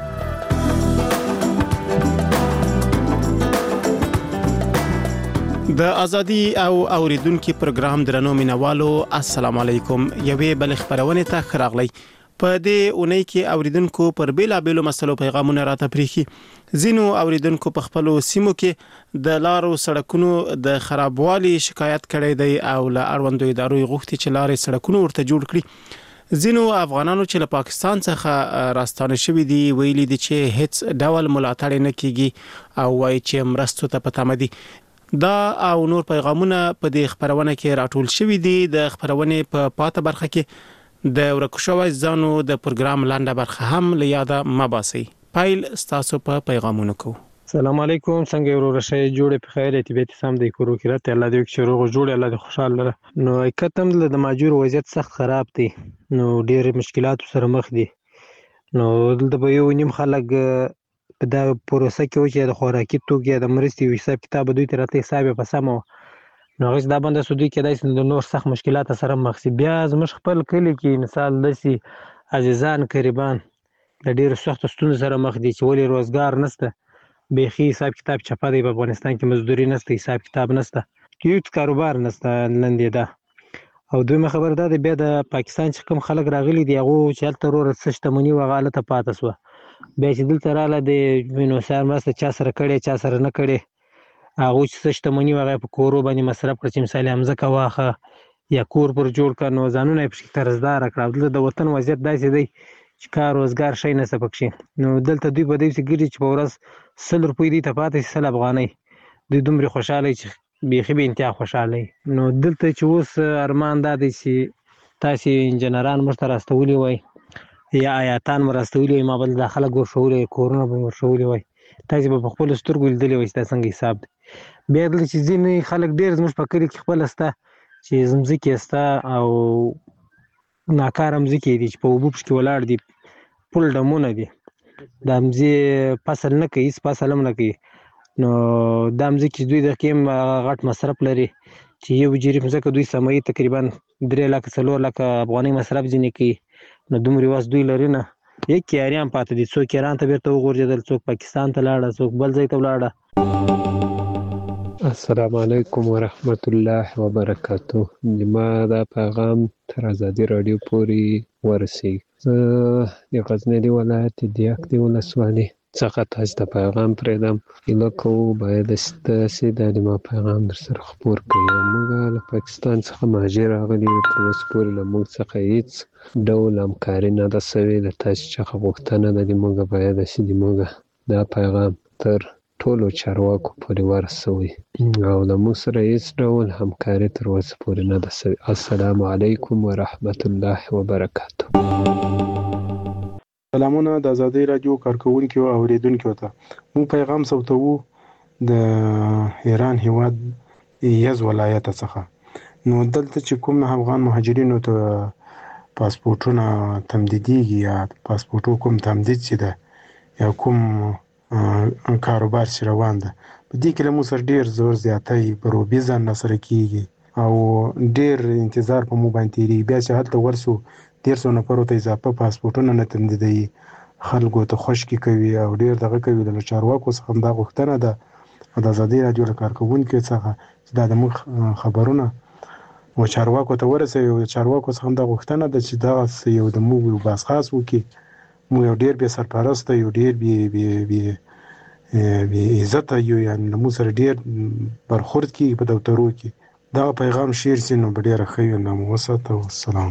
د ازادي او اوریدونکو پروګرام درنو مینوالو السلام علیکم. یوې بل خبرونه ته خراغلی. په دې اونۍ کې اوریدونکو پر بیلابېلو مسلو پیغامونه راته پریخي. زینو اوریدونکو په خپل سیمو کې د لارو سړکونو د خرابوالي شکایت کړي دی او له اړوندو ادارو غوښتي چې لارې سړکونو ورته جوړ کړي. زینو افغانانو چې له پاکستان څخه راستانه شوي دي ویلي دي چې هیڅ ډول ملاتړ نه کیږي او وايي چې مرستو ته پاتامه دي. دا او نور پیغامونه په دې خبرونه کې راټول شوي دي. د خبرونه په پاته برخه کې د ورکوشوي ځانو د پروګرام لاندې برخه هم لیاده مباسي. پایل ستاسو په پیغامونو کو. السلام علیکم، څنګه ورور شي جوړه په خیر طبيعت سم دی کورو کې راته الله دې چې روغ جوړ الله دې خوشاله. نو کتم د ماجور وضعیت سخت خراب دی، نو ډېر مشکلات سره مخ دي. نو دلته به یو نیم خلک په دا پروسه کې و چې د خوراکي توکو د مرستې حساب کتاب دوی تر ته حساب په سمو نو غوښ دا باندې سودی کې د نور سخت مشکلات سره مخ سي. بیا زموږ خپل کلی کې مثال دسي عزیزان قریبان د ډېر سخت ستونزو سره مخ دي چې ولې روزګار نشته، بيخي حساب کتاب چپا دی. په افغانستان کې مزدوري نشته، حساب کتاب نشته، هیڅ کاروبار نشته لندې ده. او دویمه خبر دا دی بیا د پاکستان چې کوم خلک راغلي دي هغه چې هلته ورور سشتمنی وغالته پاتې سو. بیا چې دلته رااله د وینو سار ماسته چا سره کړي چا سره نه کړي هغه چې سشتمنی وغه په کورو باندې مصرف کړي. مثال همزه کواخه یا کور پر جوړ کړي نو ځانونه په قرضدار کړه. د وطن وضعیت داسې دی چې کار روزګار شي نه سپکشي. نو دلته دوی په دې چې ګری چې په ورځ 100 روپۍ دي ته پاتې 100 افغانۍ دوی دومره خوشاله چې بيخي به انتها خوشاله. نو دلته چې اوس ارمان دا دی چې تاسو انجنيران مرستولي وای یا آیاتان مرستولي ما بل داخله ګورشولې کورونه به ورشولې وای تاسو په خپل سترګو لیدلې وای تاسو څنګه حساب دی. بیا دلته چې ځینې خلک ډېر زموږ په کلی کې خپل استه چې زمزکې استه او ناکاره مزکې دي چې په وبوبش کې ولاړ دي پول ډمونه دي د امزي فصل نه کوي هیڅ فصل هم نه کوي. نو د امزي کې دوی د کېم غټ مصرف لري چې یو جری مزکه دوی سمې تقریبا 3 لک 4 لک افغاني مصرف ځنې کوي. نو دومره واس دوی لري نه یک کیاریان پاتې دي. څوک ایران ته بیرته وګورځیدل، څوک پاکستان ته لاړه، څوک بل ځای ته ولاړه. السلام علیکم ورحمت الله وبرکاتو. ما دا پیغام تر ازادي رادیو پوری ورسي. د غزنی ولایت دیاک دی ولسوالۍ څخه تاسو ته پیغام پرېږدم. هیله کوو باید ستاسې د ما پیغام در سره خپور کړئ. موږ له پاکستان څخه مهاجر راغلي یو، تر اوسه پورې له موږ څخه هیڅ ډول همکاري نه ده سوې. له تاسې څخه غوښتنه ده د موږ باید چې د موږ دا پیغام تر ټولو چارواکو پورې ورسوي او له موږ سره هیڅ ډول همکاري تر اوسه پورې نه ده سوې. السلام علیکم ورحمت الله وبرکاته. سلامونه د آزادۍ رادیو کارکونکو او اوریدونکو ته. موږ پیغام صوتوو د ایران هیواد یز ولایت څخه. نو دلته چې کوم افغان مهاجرینو ته پاسپورتونه تمدیدیږي یا پاسپورتو کوم تمدید چې ده یا کوم کاروبار چې روان ده، په دې کې له موږ سره ډېر زور زیاتی بروبي ځان سره کېږي او ډېر انتظار په مو باندې تېرېږي. بیا چې هلته ورسو 150 نفرو ته اضافه پاسپورتونه نه تمدیدوي، خلکو ته خوشکې کوي او ډېر دغه کوي. د چارواکو څخه هم دا غوښتنه ده د آزادۍ رادیو له کارکوونکو څخه چې دا د موږ خبرونه و چارواکو ته ورسوي. او د چارواکو څخه هم دا غوښتنه ده چې دغسې یو د موږ یو باسخاص وکړي. موږ یو ډېر بې سرپرسته یو، ډېر بې عزته یو، یعنې له موږ سره ډېر برخورد کېږي په دفترو کې. دغه پیغام شیر سي نو به ډېره ښه وي. نو مو وساته. والسلام.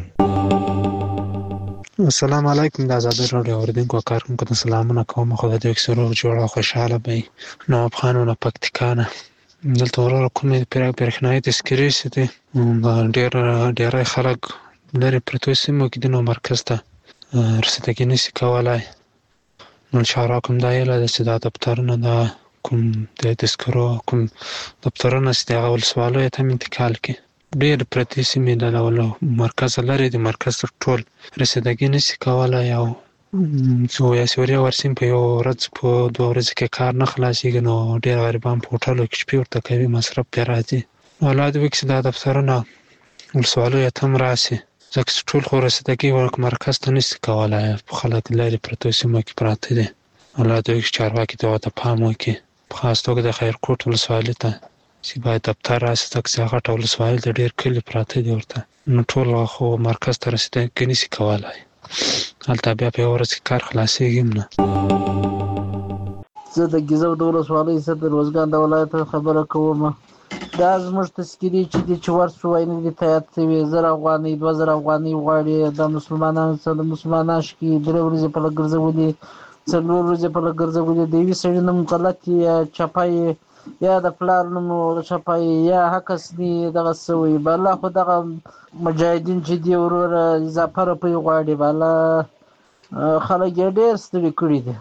السلام علیکم. د آزادۍ راډیو اوریدونکو کارکونکو ته سلامونه کوم. خدای دې وکړي روغ جوړ او خوشحاله وي. نو افغانانو پکتیکا نه دلته وراره کومې برېښنایي تذکرې چې دي ډېری خلک لرې پرتو سیمو کې دي، نو مرکز ته رسیدګي نشي کولی. نو چارواکو هم دا هیله ده چې دا دفترونه دا کوم د تذکرو کوم دفترونه چې د هغه ولسوالیو ته هم انتقال کړي. ډېر پرتې سیمې د مرکز لرې د مرکز تر ټول رسیدګي نشي کولی او یا سوریا ورسیم په یو ورځ په 2 ورځې کې کار نه خلاصېږي. نو ډېر غریبان په هوټلو کې شپې ورته کوي، مصرف پرې راځي. نو الله دې وکړي چې دا دفترونه ولسوالیو ته هم راشي، ځکه چې ټول خو رسیدګي مرکز ته نشي کولی. خلک لرې پرتو سیمو کې پراته دي. الله دې وکړي چارواکي ته ورته پام وکړي، په خاص توګه د خیرکوټ ولسوالۍ ته چې باید دفتر راشي، ځکه چې غټه ولسوالۍ د ډېر کلي پراته دي ورته. نو ټول خو مرکز ته رسیدګي نشي کولی. هلته بیا په یو ورځ کې کار خلاصېږي هم نه. زه د ګیزو د ولسوالۍ څخه د روزګان د ولایت خبره کوم. دا زموږ تذکرې چې دي چې ورسو وینې دي تایید شوي 1000 افغانۍ 2000 افغانۍ غواړي. د مسلمانانو څخه د مسلمانان شکي 3 ورځې په لګرځولي 4 ورځې په لګرځولي. د یوې سړي نوم غلط یا چپای یا د پلار نوم چپای یا حکس دي دغه سوی بالا خو دغه مجاهدین چې دی وروره اضافه روپۍ غواړي. بالا خلک ډېر ستړي کړي دي.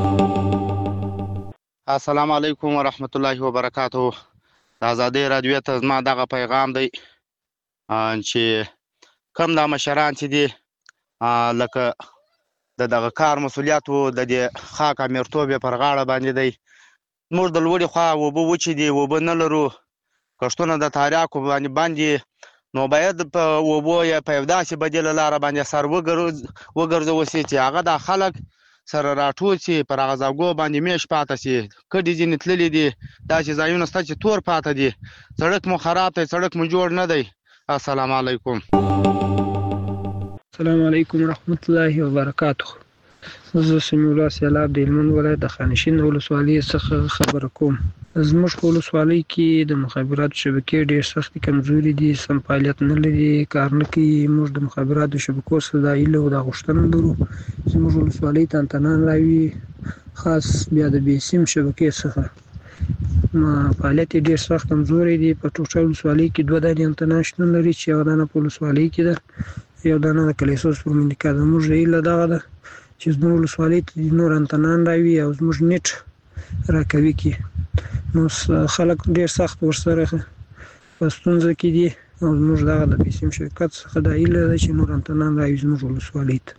السلام علیکم ورحمت الله وبرکاتو. د آزادۍ رادیو ته زما دغه پیغام دی چې کم دا مشران چې دي لکه دغه کار مسؤلیت و د دې خاک امیرتوب پر غاړه باندې دی. موږ د لوړې خوا اوبه وچې دي، اوبه نه لرو، کښتونه د تاریاکو باندې نو باید په اوبو یا په یو داسې بدیله لاره باندې سر وګرځول شي چې هغه د خلک سره راټول شي، پر هغه ځایګو باندې میش پاته شي. کډې ځینې تللي دي، داسې ځایونه شته چې تور پاته دي. سړک مو خراب دی، سړک مو جوړ نه دی. السلام علیکم. السلام علیکم ورحمت الله وبرکاتو. زه سمیع الله سیلاب د هلمند ولایت د خانشین ولسوالۍ څخه خبره کوم. زموږ په ولسوالۍ کې د مخابراتو شبکې ډېر سختې کمزوري دي، سم فعالیت نه لري، کار نه کوي. موږ د مخابراتو شبکو څخه دا هیله او دا غوښتنه لرو چې موږ ولسوالۍ ته انتنان راوي، خاص بیا د بې سیم شبکې څخه فعالیت یې ډېر سخت کمزوری دی. په ټوټه ولسوالۍ کې 2 دانې انتنان شتون لري چې یوه دانه په ولسوالۍ کې ده، یو دانه د کلیسوس په مملکت ده. موږ هیله دغه ده چې زموږ ولسوالۍ ته نور انتنان راوي او زموږ نیټ راکوي کې. نو خلک ډېر سخت ورسره په ستونزه کې دي او زموږ دغه د پیسیم شرکت څخه دا هیله ده چې نور انتنان راوي زموږ ولسوالۍ ته.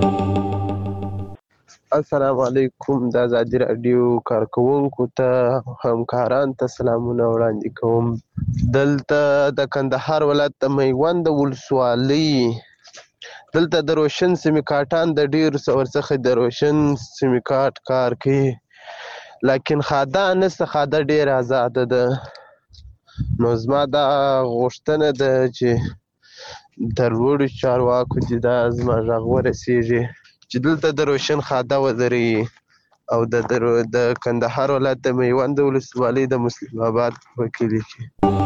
السلام علیکم. د آزادۍ راډیو کارکوونکو ته همکاران ته سلامونه وړاندې کوم. دلته د کندهار ولایت د میوند ولسوالۍ دلته د روشن سیمیکاټان د ډېرو څخه د روشن سیمیکاټ کار کوي، لیکن خاده نسته، خاده ډېره آزاده ده. نو زما دا غوښتنه ده چې دروړو چارواکو چې دا زما غږ ورسیږي چې دلته د روشن خاده ودري او د کندهار ولایت د میوند ولسوالۍ د مسلم آباد په کلي کې.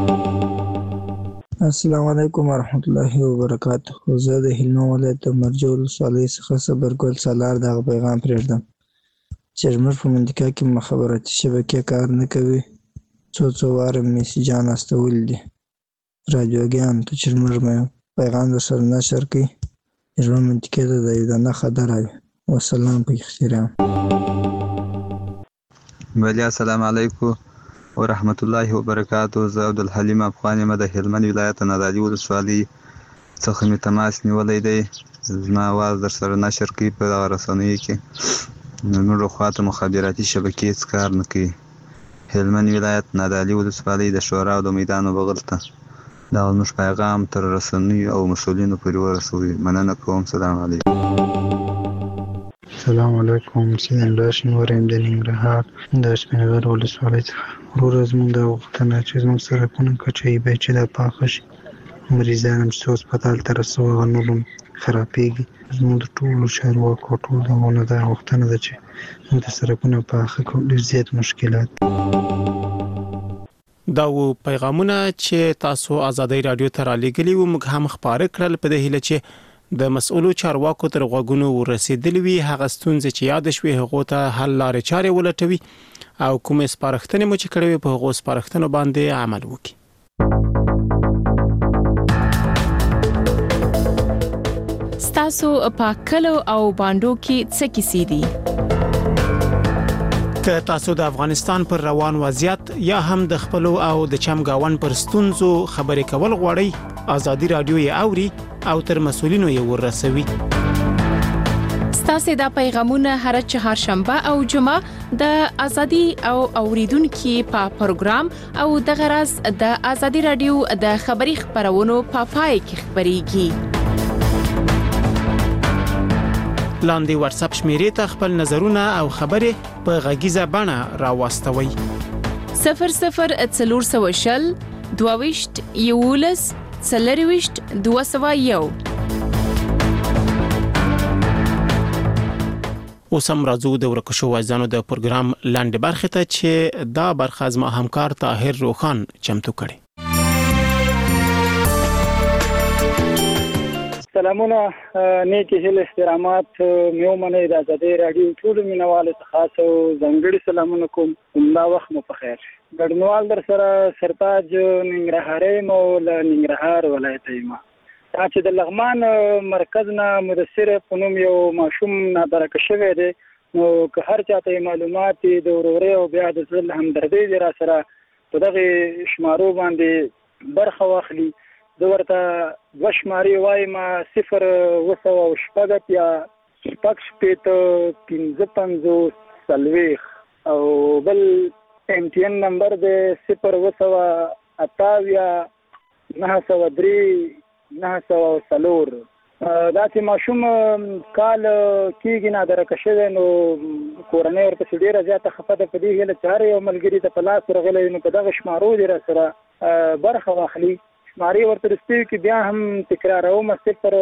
السلام علیکم ورحمت الله وبرکاته. زه د هلمند ولایت د مرجو ولسوالۍ څخه صبرګل سالار دغه پیغام پرېږدم چې زموږ په منطقه کې مخابراتي شبکې کار نه کوي. څو واره میسیجان استولي دي رادیوګانو ته چې زموږ پیغام درسره نشر کړي. زموږ منطقې ته د یوه نښه راوي. والسلام په احترام. بله السلام علیکم ورحمت الله وبرکاته. زه عبدالحلیم افغان یم د هلمند ولایت نادعلي ولسوالۍ څخه مې تماس نیولی دی. زما اواز در سره نشر کوي په دغه رسنیو کې. زموږ خواته مخابراتي شبکې هېڅ کار نه کوي. هلمند ولایت نادعلي ولسوالۍ د شورا او د میدان بغل ته دغه زموږ پیغام تر رسنیو او مسؤلینو پورې ورسوي. مننه کوم. سلام علیکم. السلام علیکم. سید الله شنوار یم د ننګرهار د سپینغر ولسوالۍ څخه. وروره زموږ دا غوښتنه چې زموږ سړکونه کچایي باید چې دا پاخه شي. مریضان هم چې هسپتال ته رسوي هغه نور هم خرابېږي. زموږ د ټولو چارواکو ټول دغونه دا غوښتنه ده چې زموږ د سړکونه پاخه کړو. ډېر زیات مشکلات دا و پیغامونه چې تاسو آزادۍ رادیو ته را لېږلي وو. موږ هم خپاره کړل په دې هیله چې د مسؤلو چارواکو تر غوږونو ورسېدلې وي. هغه ستونزې چې یاد شوي هغو ته حل لارې چارې ولټوي او کومې سپارښتنې مو چې کړې وي په هغو سپارښتنو باندې عمل وکړي. ستاسو په کلو او باندو کې څه کیسې دي؟ که تاسو د افغانستان پر روان وضعیت یا هم د خپل او د چمګاون پر ستونزو خبرې کول غواړئ، آزادي رادیو یې اوري او تر مسؤلینو یې ورسوي. ستاسو دا پیغامونه هر چهارشنبه او جمعه د ازادي او اوریدونکو په پروګرام او د غرض د ازادي رادیو د خبري خبرونو په پای کې خبريږي. لاندې واتس اپ شمیرې ته خپل نظرونه او خبرې په غږیزه بڼه راوستوي. 0040 22 یولس 40 201. اوس هم راځو د ورکشو وایزانو د پروګرام لاندې برخه ته چې دا برخه زما همکار طاهر روخان چمتو کړي. سلامونه، نیکی هیله استرامات میو منې د آزادۍ رادیو ټول مینوالو ته خاص او ځانګړي سلامونه کوم. دا وخت مو په خیر. ګډنوال در سره سرتاج ننګرهاري مو له ننګرهار ولایت یم. دا چې د لغمان مرکز نه مدثر په نوم یو ماشوم نادرکه شوی دی، نو که هر چاته معلومات د وروري او بیا د زړه همدردي دی را سره په دغه شمارو باندې برخه واخلي. زه ورته دوه شمارې وایم 0 یا 6 او بل MTN نمبر دی 0 دا چې ماشوم کال کېږي نادرکه شوی، نو کورنۍ ورپسې ډېره زیاته خفه ده. په دې هیله چې هر یو ملګري ته په لاس ورغلی نو په دغه شمارو دې را سره برخه واخلي. شمارې ورته رسېږي کې بیا هم تکراروم 0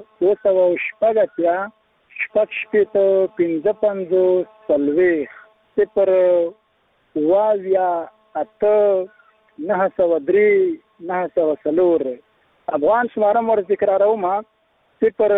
افغان شمارم ور تکراروم 0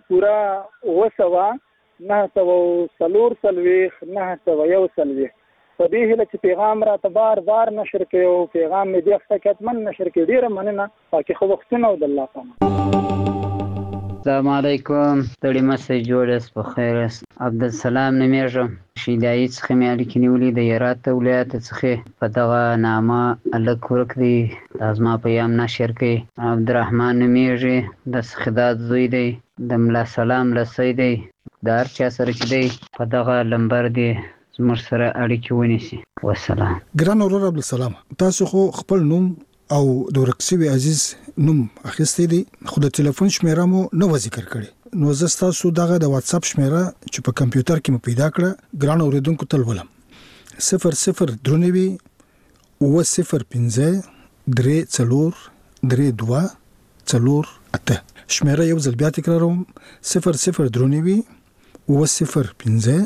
په دې هیله چې پیغام را ته بار نشر کړي او پیغام مې دې حقیقتمن نشر کړي. ډیره مننه. پاکي خو وختونه او د الله پامان. السلام علیکم. ستړي مسې جوړس په خیر. عبدالسلام نمیږم. شیدای څخه مې اړیکې نیولې د هرات ولایت څخه په دغه نامه الک ورکړي. لازمه پیغام نشر کړي. عبدالرحمن نمیږي د سخدات زوی دی، د ملا سلام لسی دی، د هر چا سره چې دی په دغه لمبر دی زموږ سره اړیکې ونیسي. والسلام. ګران اورور عبدالسلام، تاسو خو خپل نوم او د ورکسوي عزیز نوم اخیستی دی، خو د ټلیفون شمیره مو نو ذکر کړي. نو زه تاسو دغه د واتس اپ شمیره چې په کمپیوټر کې مو پیدا کړه ګران اوریدونکو ته ولم 00 3 05 3 4 3 2 008 شمیره یو ځل بیا تکراروم 00 905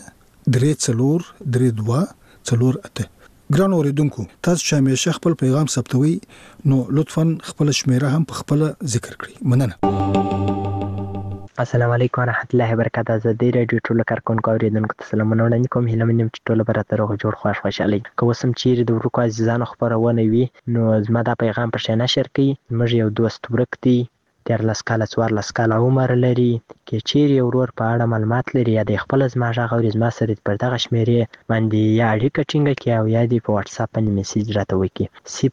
3432 ګران اوریدونکو تاسو چې همیشه خپل پیغام ثبتوي نو لطفاً خپل شمیره هم په خپل ذکر کړئ مننه السلام علیکم ورحمت الله وبرکاته زه د رادیو ټولو کارکونکو اوریدونکو ته سلامونه وړاندې کوم هیله منم چې ټول به راته روغ جوړ خوښ خوشحالي که اوس هم چیرې د ورکو عزیزانو خپرونه وي نو زما دا پیغام پر شي نشر کړئ زموږ یو دوست ورک دی 13 کاله 14 کاله عمر لري کې چیرې ورور په اړه معلومات لري یا د خپل زما غږ اوري زما سره پر دغه شمیرې باندې یا اړیکه ټینګه کړي او یا دې په واتس اپ باندې میسج راته وکړي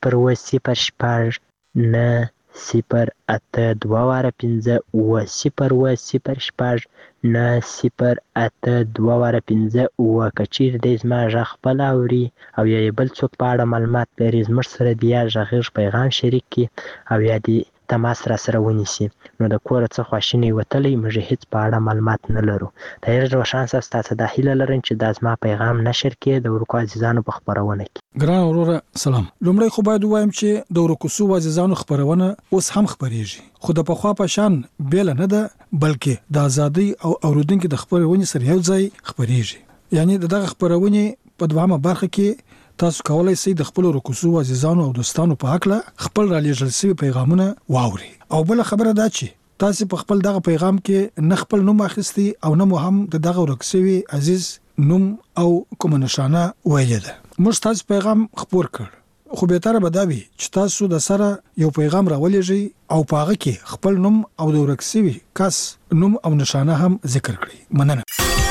08085 کچیر دې زما غږ خپل اوري او یا بل څوک په اړه معلومات لري زموږ سره بیا غږ پیغام شریک کړي او یا دې تماس را سره ونیسي نو د کور څخه خواشینی وتلی موږ هیڅ په اړه معلومات نه لرو تیر روشن تاسو د هیله لرم چې د ازما پیغام نشر کړي د ورکو عزیزانو په خبرونه کې ګران وروره سلام لومړی خو باید وایم چې د ورکو سو عزیزانو خبرونه اوس هم خبريږي خو د پخوا په شان بیل نه ده بلکې د ازادي او اوریدونکو د خبرونه سره یو ځای خبريږي یعنی دغه خبرونه په دوامه برخه کې تاسو کولای شئ د خپل رکوسو عزیزانو او دوستانو په حق له خپل را لېږل شوی پیغامونه واوري او بل خبره دا چې تاسو په خپل دغه پیغام کې نه خپل نوم اخیستي او نه مو هم دغه ورکسوي عزیز نوم او کوم نشانه ویل ده موږ تاسو پیغام خبر کړ خو به تر بداوي چې تاسو د سره یو پیغام راولېږي او پاغه کې خپل نوم او د ورکسوي کس نوم او نشانه هم ذکر کړئ مننه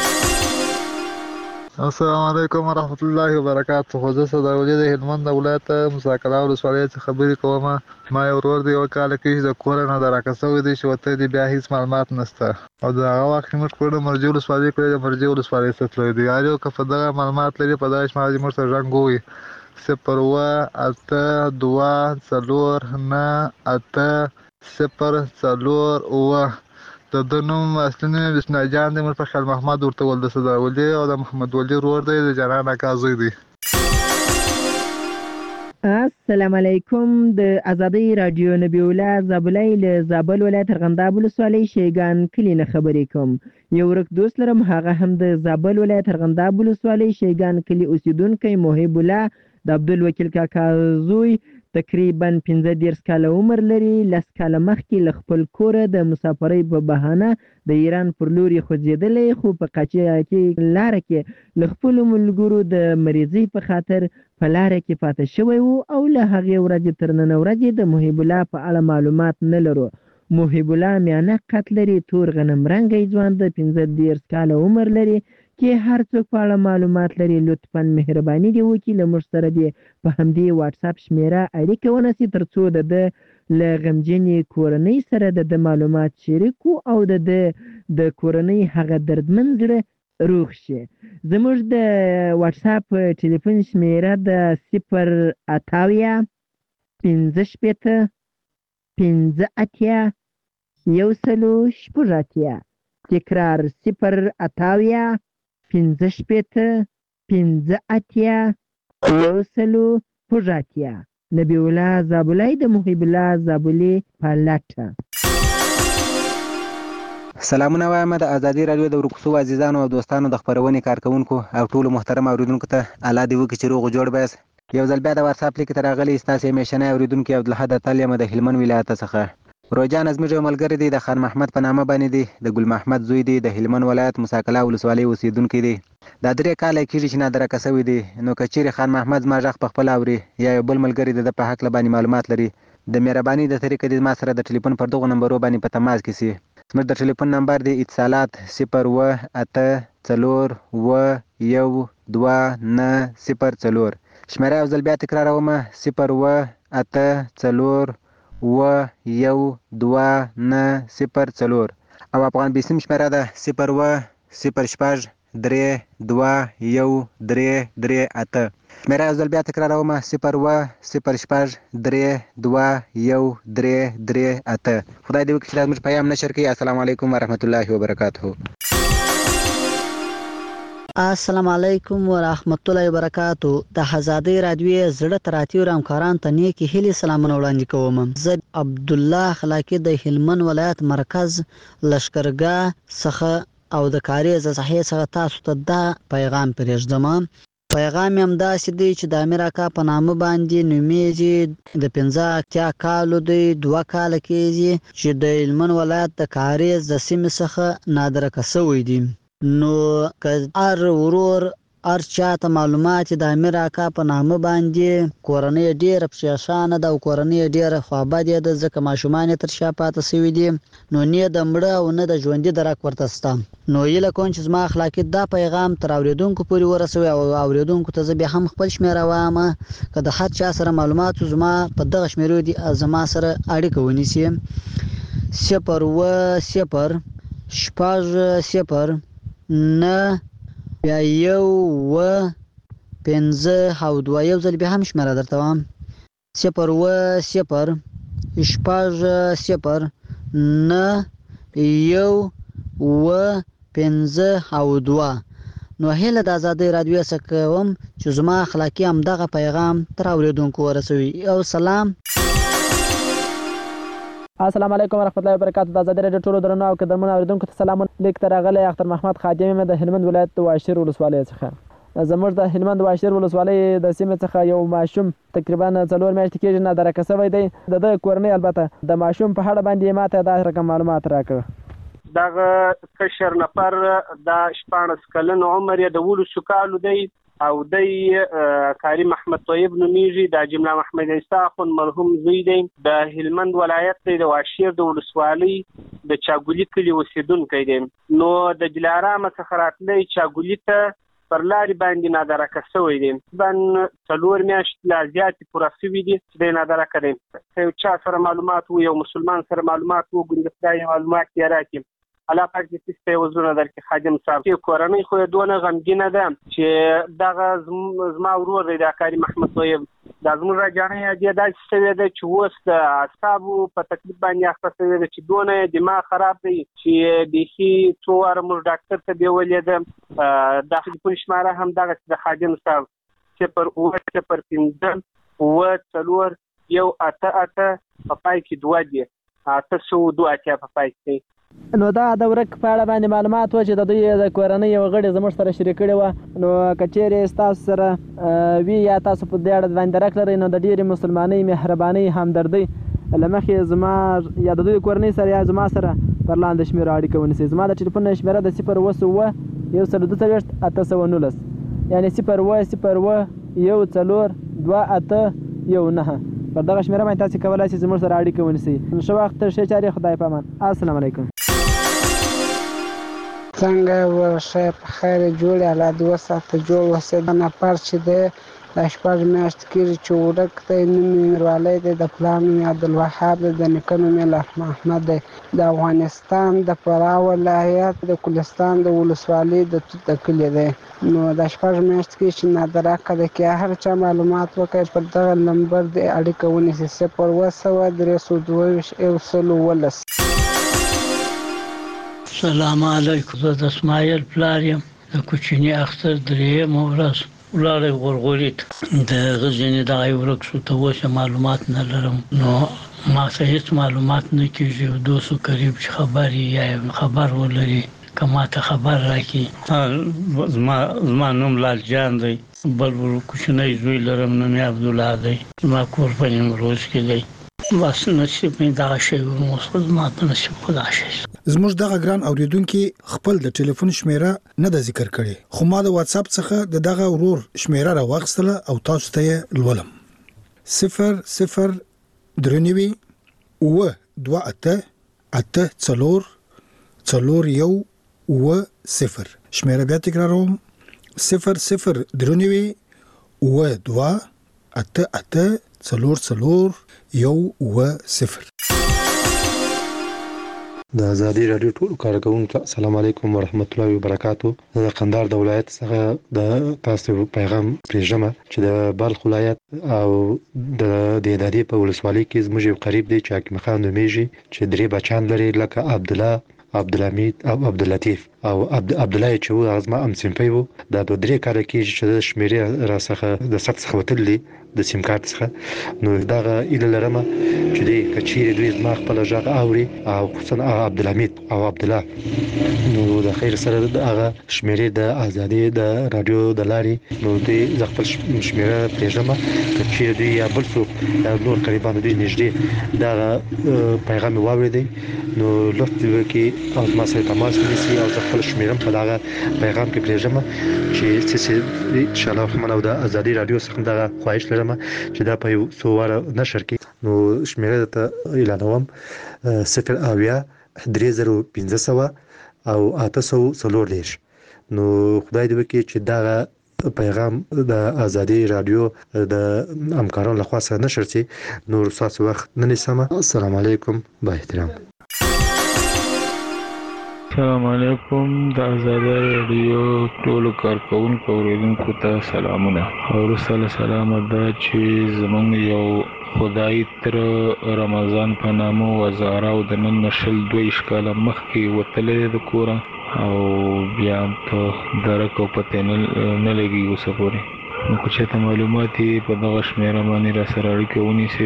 السلام علیکم ورحمت الله وبرکاته خو زه صداولي د هلمند ولایت مساکلا ولسوالۍ څخه خبرې کوم ما یو ورور دی وکاله کې د کور نه دراکسوي دي چې وته دی بیا هیڅ معلومات نشته او دا هغه وخت موږ کور مرجو ولسوالۍ کې د مرجو ولسوالۍ څخه دی یو که په دغه معلومات لري په داش ما دې مرته رنګوي 082 د نوم اصلي بسم جان د مر په خل محمد ورته ول د صداولي او د محمد ولی ورور دی د جنان اکازوی دی السلام علیکم د ازادي رادیو نبی الله زابلای له زابل ولایت ارغنداب ولسوالۍ شیګان کلی نه خبرې کوم یو ورک دوست لرم هغه هم د زابل ولایت ارغنداب ولسوالۍ شیګان کلی اوسیدونکو محب الله د عبدالوکیل کاکا زوی تقریبا 15 کاله عمر لري لس کاله مخکې ل خپل کور د مسافرۍ په بهانه د ایران پر لوري خوځېدلې خو په قاچیا کې لار کې ل خپل ملګرو د مریضۍ په خاطر په لار کې پاتې شوی وو او له هغه ورځې تر نن ورځې د محب الله په اړه معلومات نه لرو محب الله میانه قتل لري تور غنم رنګي ځوان د 15 کاله عمر لري کې هر څوک په اړه معلومات لري لطفاً مهرباني دی وکړئ له موږ سره دی په همدې واتس اپ شمیره اړیکه ونیسئ ترڅو د له غمجنې کورنۍ سره د معلومات شریکو او د کورنۍ هغه دردمن زړه روغ شي زموږ د واتس اپ ټلیفون شمیره د 080 15 15 تکرار 080 15 نبی الله زابلای د محب الله زابلی پالټه سلامونه وایم د ازادي رادیو د ورکوسو عزیزانو او دوستانو د خبرونې کارکونکو او ټولو محترم اوریدونکو ته الله دې وکړي چې روغ جوړ بس یو ځل بیا د واتس اپ لیک تر غلي استاسې میشنه اوریدونکو عبدالحد تعالی د هلمند ولایت څخه روجان ازمیر ملګری دی د خان محمد په نامه باندې دی د ګل محمد زوی دی د هلمند ولایت مساکلا ولسوالۍ اوسیدونکو دی دا درې کال کېږي چې نادره کسوي دی نو کچېری خان محمد ما ژغ په خپل اوري یا بل ملګری د په حق لبانی معلومات لري د مهرباني د طریقې د ما سره د ټلیفون پر دغه نمبر باندې په تماس کې سي زموږ د ټلیفون نمبر دی اتصالات 018412904 شمیره او ځل بیا تکراروم 018412904 او افغان بیسیم شمیره ده 010 321 شمیره او ځل بیا تکراروم 010 321 خدای دې وکړي چې زموږ پیغام نشر کړي السلام علیکم ورحمت الله وبرکاته السلام علیکم ورحمت الله وبرکاتو. د آزادۍ رادیو زړه تراتیو همکاران ته نیکی هیلې سلامونه وړاندې کوم. زه عبد الله خلاقی د هلمند ولایت مرکز لشکرګاه څخه او د کاریز صحیح څخه تاسو ته دا پیغام پرېږدم. پیغام هم داسې دی چې د امیر اکا په نامه باندې نومیږي. د 15 کالو دی 2 کال کېږي چې د هلمند ولایت د کاریز د سیمې څخه نادرکه شوی دی. نو که هر ورور هر چاته معلومات د امیر اکا په نامه باندې کورنۍ ډیره پریشانه ده او کورنۍ ډیره خوابدې ده ځکه ماشومان تر شا پاتې شوي دي. نو نه د مړه او نه د ژوندي درک ورته شته. نو هیله کوم چې زما اخلاقي دا پیغام تر اوریدونکو پورې ورسوي او اوریدونکو ته زه بیا هم خپل شمیره وایم که د هر چا سره معلومات زما په دغه شمیرو دي زما سره اړیکه ونیسي. 0 0 نه بیا 1 5 او 2 یو ځل بیا هم شمیره درته وایم 0 0 0 نه 1 5 او 2. نو هیله د آزادۍ رادیو څخه کوم چې زما اخلاقي همدغه پیغام تر اوریدونکو ورسوي. او سلام. السلام علیکم ورحمت الله وبرکاتو. د آزادۍ رادیو ټولو درنو او قدرمنو اوریدونکو ته سلام. لیک ته راغلی اختر محمد خادم د هلمند ولایت د واشیر ولسوالۍ څخه. زموږ د هلمند واشیر ولسوالۍ د سیمې څخه یو ماشوم تقریبا 4 میاشتې کېږي نادرکه شوی دی. د کورنۍ البته د ماشوم په اړه باندې ماته دا رقم معلومات راکړه. دغه کشر نفر د 14 کلن عمر یې د 12 کالو دی او د کاری محمد طیب نومیږي. د جمله محمد عیسی خون مرحوم زوی دی. د هلمند ولایت د واشیر د ولسوالۍ د چاګولی کلی اوسیدونکی دی. نو د دلارام څخه راتلی چاګولی ته پر لارې باندې نادرکه شوی دی. تقریبا 4 میاشتې لا زیاتې پوره شوي دي چې دی نادرکه دی. که یو چا سره معلومات و یو مسلمان سره معلومات وګوري د خدای معلومات یې راکړي. الله پاک دې تاسو ته وزرونه درکړي. خادم صاحب چې کورنۍ خو یې دونه غمګینه ده چې دغه زما ورور دی د کاري محمد طیب دا زموږ راجانۍ دې داسې شوې ده چې اوس د اعصابو په تکلیف باندې اخته شوې ده چې دونه دماغ خراب دی چې بیخي څو واره موږ ډاکټر ته بیولې ده. د ټلیفون شماره هم دغسې د خادم صاحب 0 0 5 4 1 8 په پای کې 2 دي 802 اتیا په پای کې. نو دا د ورک په اړه باندې معلومات و چې د دوی د کورنۍ یو غړي زموږ سره شریک کړي و. نو که چیرې ستاسو سره وي یا تاسو په دې اړه باندې درک لرئ نو د ډېرې مسلمانۍ مهربانۍ همدردۍ له مخې زما یا د دوی کورنۍ سره یا زما سره پر لاندې شمیره اړیکه ونیسئ. زما د ټلیفون شمیره د 0 1 142 یعنی 0 0 1 4 2 8 1 9 پر دغه شمیره باندې تاسو کولای شئ زموږ سره اړیکه ونیسئ. ښه وخت ښه چارې خدای پامان. السلام علیکم. څنګه ورشه په خیر جوړ الله دې وساته جوړ وسه نفر چې د 14 میاشتې کېږي چې ورک دی. نوم یې میروالی دی. د پلار نوم یې عبدالوهاب دی. د نیکه نوم یې لطف محمد دی. د افغانستان د فراه ولایت د کلستان د ولسوالۍ د توت د کلي دی. نو د 14 میاشتې کېږي چې نادرکه دی. که هر چا معلومات وکړي پر دغه نمبر دې اړیکه ونیسي 0 322 السلام علیکم. زه د اسماعیل پلار یم. د کوچني اختر درېیمه ورځ ولاړی غورغوري ته د غزني دغه ورک شو ته اوس معلومات نه لرم. نو ما ته هیڅ معلومات نه کېږي. دوستو قریب چې خبر یا خبر ولري که ما ته خبر راکړي. زما نوم لال جان دی. بل کوچنی زوی لرم نوم یې عبدالله دی. زما کور په نیمروز کې دی. بس نصیب مې دغه شی و زما په نصیب خدا شي. زموږ دغه ګران اوریدونکو خپل د ټلیفون شمیره نه د ذکر کړي خو ما د واتس اپ څخه دغه ورور شمیره راوغستله او تاسو ته لولم 0 0 درنوي و 2 8 8 4 4 1 و 0 شمیره بیا تکراروم 0 0 درنوي و 2 8 8 4 4 1 و 0. د آزادۍ رادیو ټول کارکونکو السلام علیکم ورحمت الله وبرکاتو. د قندهار د ولایت څخه د تاسو پیغام پرېږم چې د بلخ ولایت او د دهدادي په ولسوالۍ کې زموږ یو قریب دی چې حکیم خان نومیږي چې درې بچان لري لکه عبدالله عبدالحمید او عبداللطیف او عبدالله چې و هغه زما همصنفی و دا 2-3 کاله کېږي چې د شمېرې راڅخه د ثبت څخه وتلي د سیم کارت څخه نو دغه ایله لرم چې دی که چیرې دوی زما خپل غږ اوري او خصوصا عبدالحمید او عبدالله نو د خیر سره هغه شمېرې د ازادي د رادیو د لارې نو دوی زه خپل شمېره پرېږدم که چیرې دوی یا بل څوک یا نور قریبان دوی نږدې دغه پیغام یې واورېدی نو لطف وکړي او زما سره تماس ونیسي او زه خپل شمېره په دغه پیغام کې پرېږدم چې انشاءالله رحمن او د ازادي رادیو څخه دغه خواهش لرم چې دا په یو څو واره نشر کړي نو شمېره ته اعلانوم 0 او 840 نو خدای دې وکړي چې دا پیغام د ازادي رادیو د همکارانو لخوا سره نشر شي نو تاسو وخت نه نیسم. السلام علیکم با احترام. السلام علیکم د ازادي رادیو ټول کارکونکو اوریدونکو ته سلامونه او رسول سلام دا چې زمونږ یو خدای تر رمضان په نامو وزاره او د نن نشل 2 کاله مخکې وتلې د کور او بیا په درک او پته نه لګي اوسه پورې نو که چېرته معلومات یې په دغه شمېره باندې را سره اړیکه ونیسئ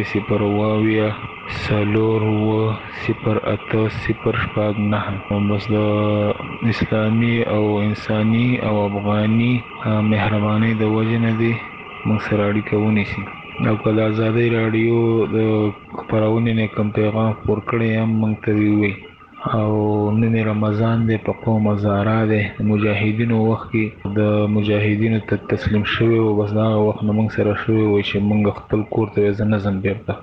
0 بس د اسلامي او انساني او افغاني مهربانۍ د وجې نه دی موږ سره اړیکه ونیسي او که د ازادۍ راډیو د خپرونې نه کوم پیغام خپور کړی هم موږ ته ووایي او نن رمضان دی په قوم هزاره دی د مجاهدینو وخت کې د مجاهدینو ته تسلیم شوی او بس دغه وخت نه موږ سره شوی وای چې موږ خپل کور ته زه نه ځم بیرته.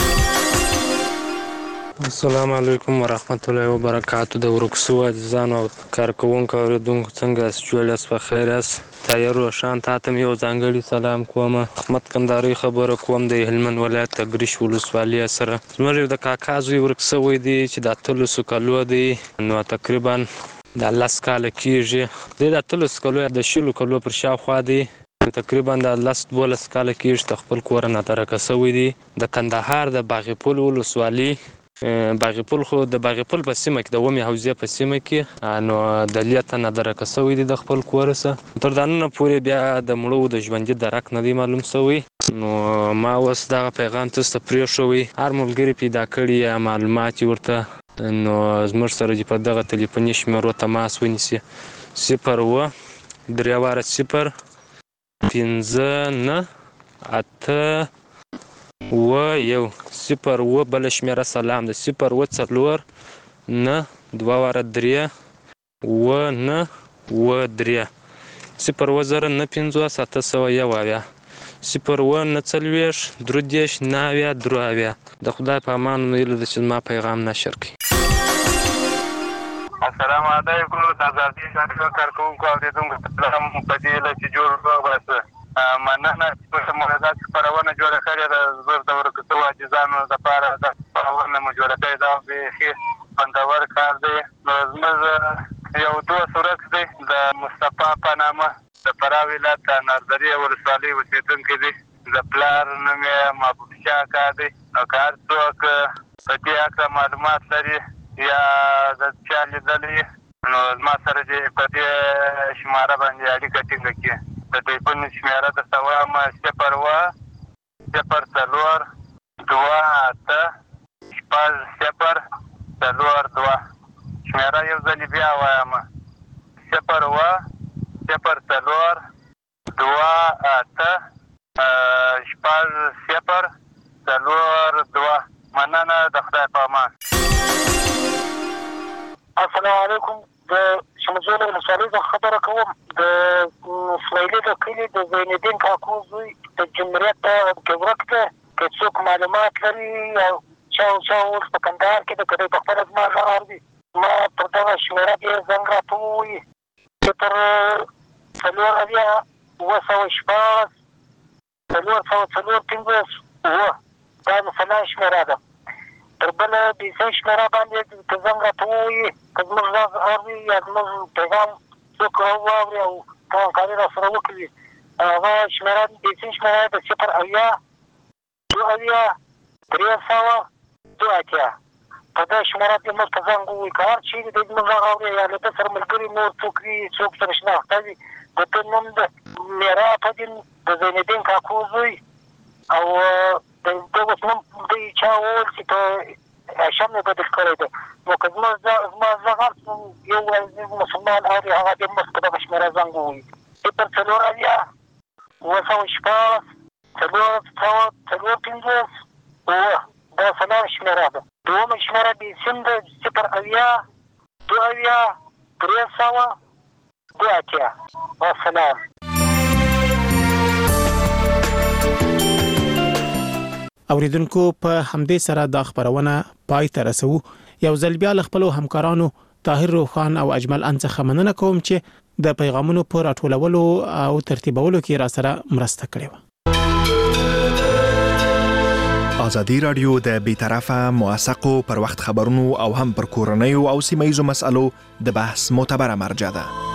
السلام علیکم ورحمت الله وبرکاتو. د ورکسو عزیزانو او کارکوونکو اوریدونکو څنګه یاست؟ جوړ یاست؟ په خیر یاست؟ طاهر روشان تاته مې یو ځانګړی سلام کوم. احمد کندهاري خبره کوم د هلمند ولایت تګریش ولسوالۍ سره. زموږ یو د کاکا زوی ورک سوی دی چې د 13 کالو دی نو تقریبا د 10 کاله کېږي د 13 کالو د 20 کالو پر شاوخوا دی تقریبا د 12 کاله کېږي د خپل کور نه ترکه سوی دی د کندهار د باغپل ولسوالۍ باغپل خو د باغپل په سیمه کې د ومې حوزې په سیمه کې نو د لیته نه درکه سوی دی د خپل کور سره تر دا نن پورې بیا د مړو د ژوندي درک نه دی معلوم سوی نو ما اوس دغه پیغام تاسو ته پرېښوی هر ملګري پیدا کړي یا معلومات ورته نو زموږ سره دې په دغه تلیفوني شمېرو تماس ونیسي 0 3 0 5 9 8 1 0 بل شمېره سلام د 0 4 9 2 3 9 3 0 9 5 701 0 9 40 30 9 د خدای په امان ویل د چې ما پیغام نشر کړي. السلام علیکم د ازادي رادیو کارکونکو اوریدونکو ته هم په دې لچ جوړ وباسه مننه چې موږ خپرونه جوړه کړې ده زه د ورکسو عاجزانو لپاره د خپرونه مو جوړه کړې ده بیخي خوندور کار دی. نو زموږ یو دوست ورک دی د مصطفی په نامه د فراه ولایت د نردري ولسوالۍ اوسېدونکی دی د پلار نوم یې محبوب شاه اکا دی. نو که هر څوک په دې هکله معلومات لري یا د چا لیدلی نو زما سره دې په دې شماره باندې اړیکه ټینګه کړي. د ټلیفون شمېره درته وایم 0 0 4 2 8 0 4 2 شمېره یو ځلې بیا وایم 0 0 4 2 8 0 4 2 مننه د خدای په امان. السلام علیکم. د شمجول ولسوالۍ څخه خبره کوم. د اسماعیلي د کلي د زینالدین کاکو زوی د جمهوریت کې ورک دی. که څوک معلومات لري او چا اوس په کندهار کې د که دی په خپله زما غږ اوري ما پر دغه شمېره دې زنګ راته ووایي 0 4 4 دا د سلا شمېره ده. تر بله بیسۍ شمېره باندې که زنګ راته ووایي که زموږ غږ اوري یا زموږ پیغام څوک واوري او همکاري را سره وکړي هغه شمېره بیسۍ شمېره د 0 0 2 3 2 2 په دې شماره کې موږ ته زنګ ووي کار چې د دې موږ غواړو یا له سره ملګری نور څوک څوک سره شناخته وي د ته نوم د میرا په دین د زینالدین کاکو زوی او د دغه نوم د چا ول چې ته شمه بدل کړی دی نو که زما زغم یو مسلمان او هغه د مسکو د شماره زنګ ووي پر څلور اویا وسو شپاړس څلور پنځوس دا څلور شمېره ده دومره شمېره د سیم د صفر اویا دوه اویا درې سوه دوه اتیا والسلام. اوریدونکو په همدې سره دا خبرونه پای ته رسو. یو ځل بیا له خپلو همکارانو طاهر روخان او اجمل ان څخه مننه کوم چې د پیغامونو په راټولولو او ترتیبولو کې را سره مرسته کړې وه. ازادي رادیو د بی‌طرفه موثقو پر وخت خبرونو او هم پر کورنیو او سیمه ییزو مسالو د بحث معتبره مرجع ده.